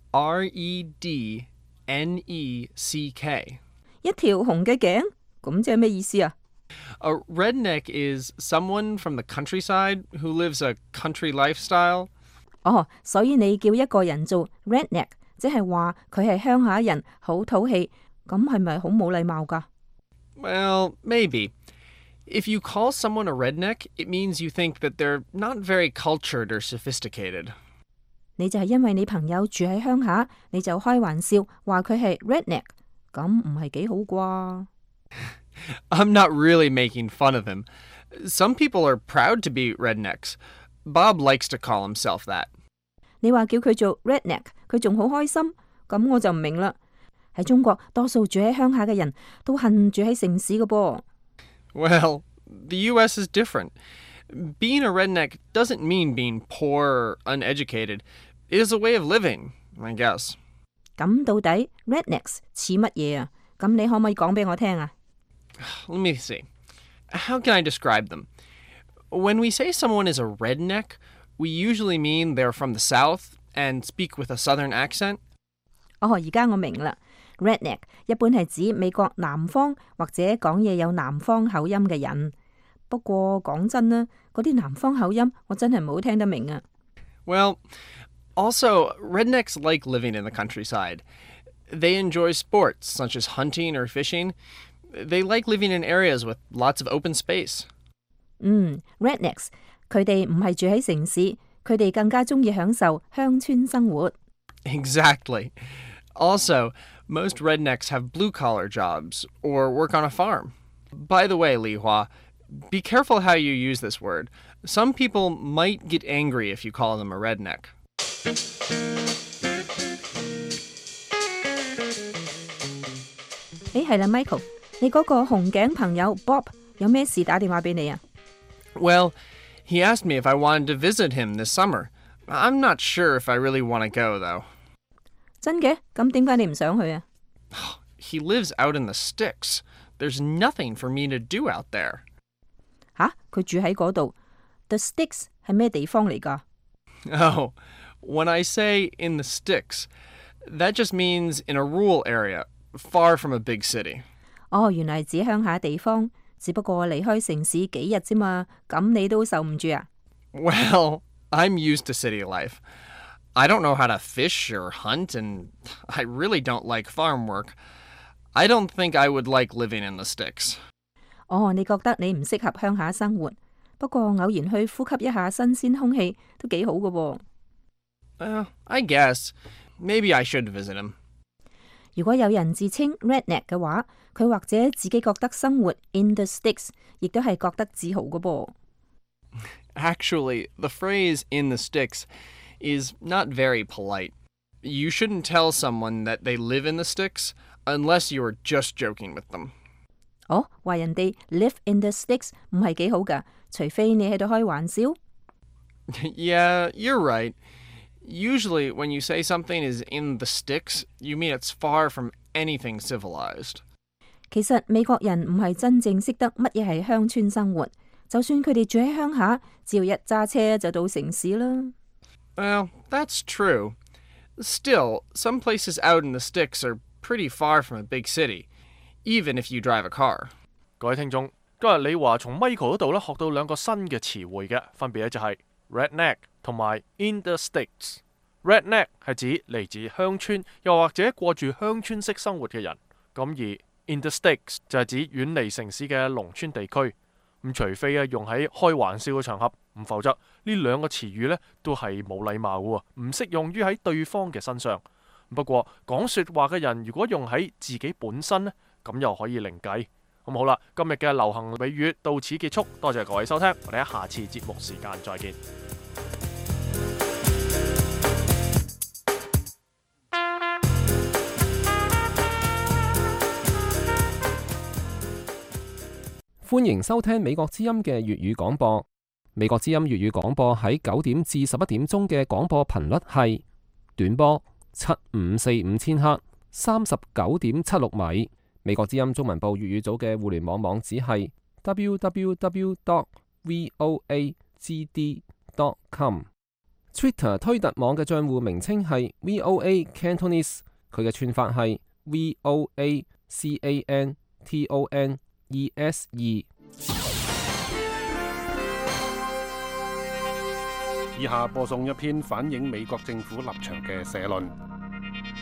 R-E-D-N-E-C-K. 一條紅嘅頸，咁即係咩意思啊？ A redneck is someone from the countryside who lives a country lifestyle. 哦，所以你叫一個人做 redneck 即係話佢係鄉下人，好土氣，咁係咪好冇禮貌㗎？ Well, maybe. If you call someone a redneck, it means you think that they're not very cultured or sophisticated. 你就係因為你朋友住喺鄉下，你就開玩笑話佢係 redneck， 咁唔係幾好啩？ I'm not really making fun of him. Some people are proud to be rednecks. Bob likes to call himself that. 你話叫佢做 redneck， 佢仲好開心，咁我就唔明啦。喺中國，多數住喺鄉下嘅人都恨住喺城市嘅噃。 Well, the U.S. is different. Being a redneck doesn't mean being poor or uneducated. It is a way of living, I guess. 咁到底 rednecks 似乜嘢啊？咁你可唔可以講俾我聽啊？ Let me see. How can I describe them? When we say someone is a redneck, we usually mean they're from the South and speak with a Southern accent. 哦，而家我明啦。redneck 一般係指美國南方或者講嘢有南方口音嘅人。不過講真啦，嗰啲南方口音我真係冇聽得明啊。 Well, also, rednecks like living in the countryside. They enjoy sports such as hunting or fishing. They like living in areas with lots of open space. rednecks 佢哋唔係住喺城市，佢哋更加中意享受鄉村生活。 Exactly. Also, most rednecks have blue-collar jobs or work on a farm. By the way, Li Hua, be careful how you use this word. Some people might get angry if you call them a redneck. 係啦 ，Michael， 你嗰個紅頸朋友 Bob 有咩事打電話俾你啊？ Well, he asked me if I wanted to visit him this summer. I'm not sure if I really want to go, though. 真嘅？咁點解你唔想去啊？ He lives out in the sticks. There's nothing for me to do out there. 吓，佢住喺嗰度。The sticks 係咩地方嚟㗎？ Oh, when I say in the sticks, that just means in a rural area, far from a big city. 哦，原來指鄉下地方，只不過離開城市幾日啫嘛，咁你都受唔住啊？ Well, I'm used to city life. I don't know how to fish or hunt, and I really don't like farm work. I don't think I would like living in the sticks. 哦，你覺得你唔適合鄉下生活，不過偶然去呼吸一下新鮮空氣都幾好㗎噃。 I guess. Maybe I should visit him. 如果有人自稱 redneck 嘅話，佢或者自己覺得生活 in the sticks， 亦都係覺得自豪㗎噃。 Actually, the phrase in the sticks is not very polite. You shouldn't tell someone that they live in the sticks unless you are just joking with them. 哦，話人哋 live in the sticks 唔係幾好㗎，除非你喺度開玩笑。 Yeah, you're right. Usually, when you say something is in the sticks, you mean it's far from anything civilized. 其實美國人唔係真正識得乜嘢係鄉村生活，就算佢哋住喺鄉下，只要一揸車就到城市啦。 Well, that's true. Still, some places out in the sticks are pretty far from a big city, even if you drive a car. 各位聽眾，今日李華從 Michael 嗰度咧學到兩個新嘅詞彙嘅，分別咧就係 redneck 同埋 in the sticks。redneck 係指嚟自鄉村，又或者過住鄉村式生活嘅人。咁而 in the sticks 就係指遠離城市嘅農村地區。咁除非用喺開玩笑嘅場合，唔否則呢兩個詞語呢都係冇禮貌嘅喎，唔適用於喺對方嘅身上。不過講説話嘅人如果用喺自己本身呢，咁又可以另計。咁好啦，今日嘅流行美語到此結束，多謝各位收聽，我哋喺下次節目時間再見。 歡迎收聽美國之音嘅粵語廣播。美國之音粵語廣播喺9點至11點鐘嘅廣播頻率係短波7545千赫39.76米。美國之音中文部粵語組嘅互聯網網址係 www.voagd.com。Twitter 推特網嘅帳戶名稱係 VOA Cantonese， 佢嘅串法係 VOACANTONESE。 以下播送一篇反映美國政府立場嘅社論。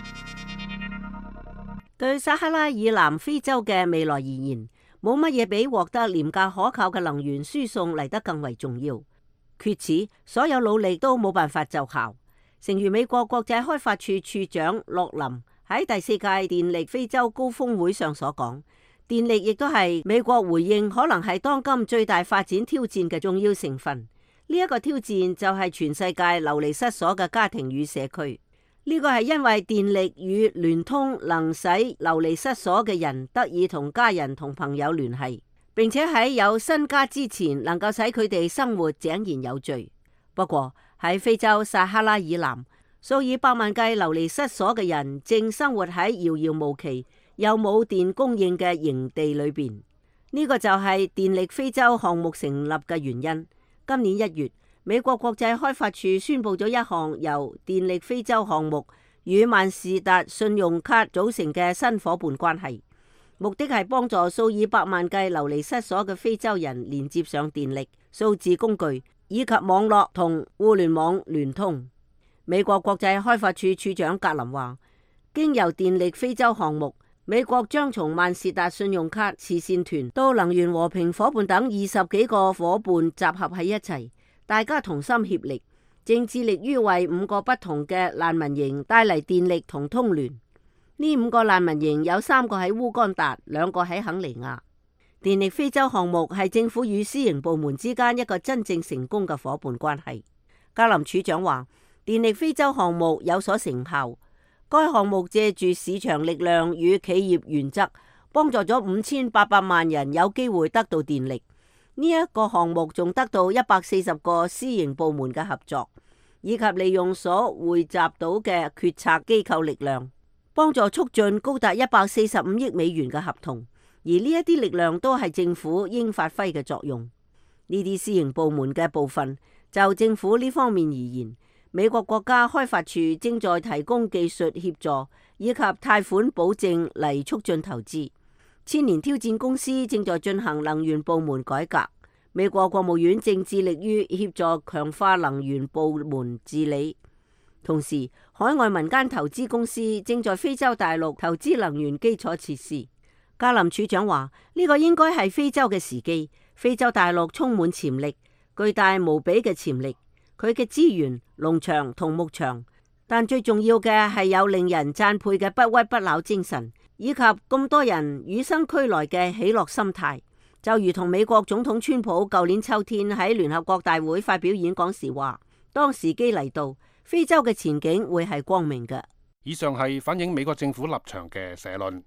對撒哈拉以南非洲嘅未來而言，冇乜嘢比獲得廉價可靠嘅能源輸送嚟得更為重要。缺此，所有努力都冇辦法奏效。正如美國國際開發處處長洛林喺第4屆電力非洲高峰會上所講，電力亦都係美國回應可能係當今最大發展挑戰嘅重要成分。呢一個挑戰就係全世界流離失所嘅家庭與社區。呢個係因為電力與聯通能使流離失所嘅人得以同家人同朋友聯繫，並且喺有新家之前能夠使佢哋生活井然有序。不過喺非洲撒哈拉以南，數以百萬計流離失所嘅人正生活喺遙遙無期又冇電供應嘅營地裏邊。呢個就係電力非洲項目成立嘅原因。今年1月，美國國際開發處宣布咗一項由電力非洲項目與萬事達信用卡組成嘅新伙伴關係，目的係幫助數以百萬計流離失所嘅非洲人連接上電力、數字工具以及網絡同互聯網聯通。美國國際開發處處長格林話，經由電力非洲項目，美國將從萬事達信用卡、慈善團到能源和平伙伴等20幾個伙伴集合喺一齊，大家同心協力，正致力於為5個不同嘅難民營帶嚟電力同通聯。呢5個難民營有3個喺烏干達，2個喺肯尼亞。電力非洲項目係政府與私營部門之間一個真正成功嘅伙伴關係。格林處長話，電力非洲項目有所成效。該項目借住市場力量與企業原則，幫助咗5800萬人有機會得到電力。呢一個項目仲得到140個私營部門嘅合作，以及利用所匯集到嘅決策機構力量，幫助促進高達145億美元嘅合同。而呢一啲力量都係政府應發揮嘅作用。呢啲私營部門嘅部分，就政府呢方面而言，美國國家開發處正在提供技術協助以及貸款保證嚟促進投資。千年挑戰公司正在進行能源部門改革。美國國務院正致力於協助強化能源部門治理。同時，海外民間投資公司正在非洲大陸投資能源基礎設施。格林處長話，呢個應該係非洲嘅時機。非洲大陸充滿潛力，巨大無比嘅潛力。佢嘅資源、農場同牧場，但最重要嘅係有令人讚佩嘅不屈不撓精神，以及咁多人與生俱來嘅喜樂心態。就如同美國總統川普舊年秋天喺聯合國大會發表演講時話，當時機嚟到，非洲嘅前景會係光明嘅。 以上係反映美國政府立場嘅社論。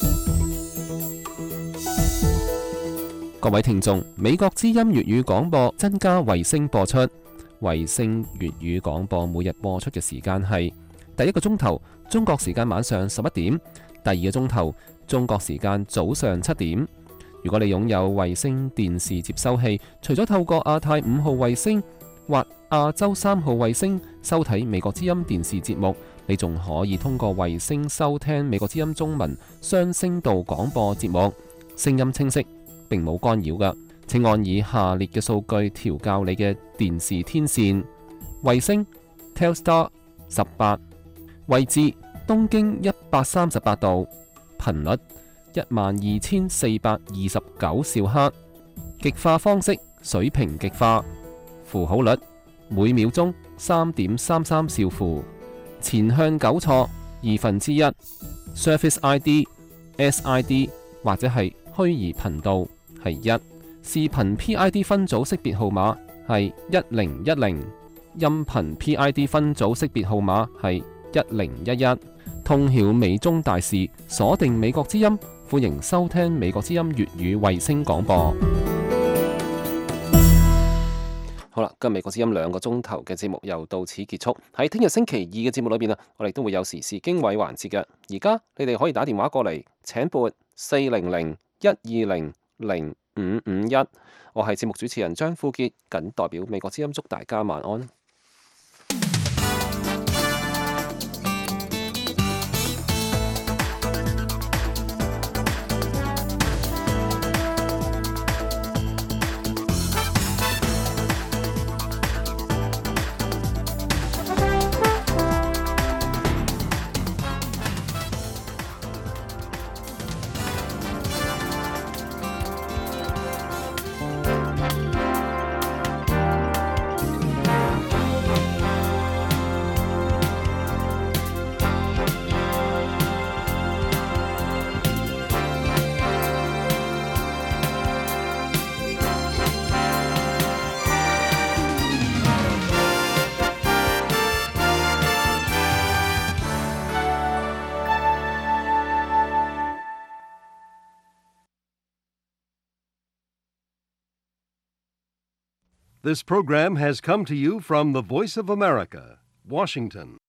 各位聽眾，美國之音粵語廣播增加衛星播出。衛星粵語廣播每日播出嘅時間係第1個鐘頭中國時間晚上11點，第2個鐘頭中國時間早上7點。如果你擁有衛星電視接收器，除咗透過亞太5號衛星或亞洲3號衛星收睇美國之音電視節目，你仲可以通過衛星收聽美國之音中文雙聲道廣播節目，聲音清晰，並冇干擾㗎。請按以下列嘅數據調校你嘅電視天線：衛星 Telstar 18，位置東經138度，頻率12429兆赫，極化方式水平極化，符號率每秒鐘3.33兆符，前向糾錯1/2， Surface ID、SID 或者係虛擬頻道係1。視頻 PID 分組識別號碼係1010，音頻 PID 分組識別號碼係1011。通曉美中大事，鎖定美國之音，歡迎收聽美國之音粵語衛星廣播。好啦，今日美國之音2個鐘頭嘅節目又到此結束。喺聽日星期2嘅節目裏邊啊，我哋都會有時事經緯環節嘅。而家你哋可以打電話過嚟，請撥400-120-0551。我係節目主持人張富傑，謹代表美國之音祝大家晚安。 This program has come to you from the Voice of America, Washington.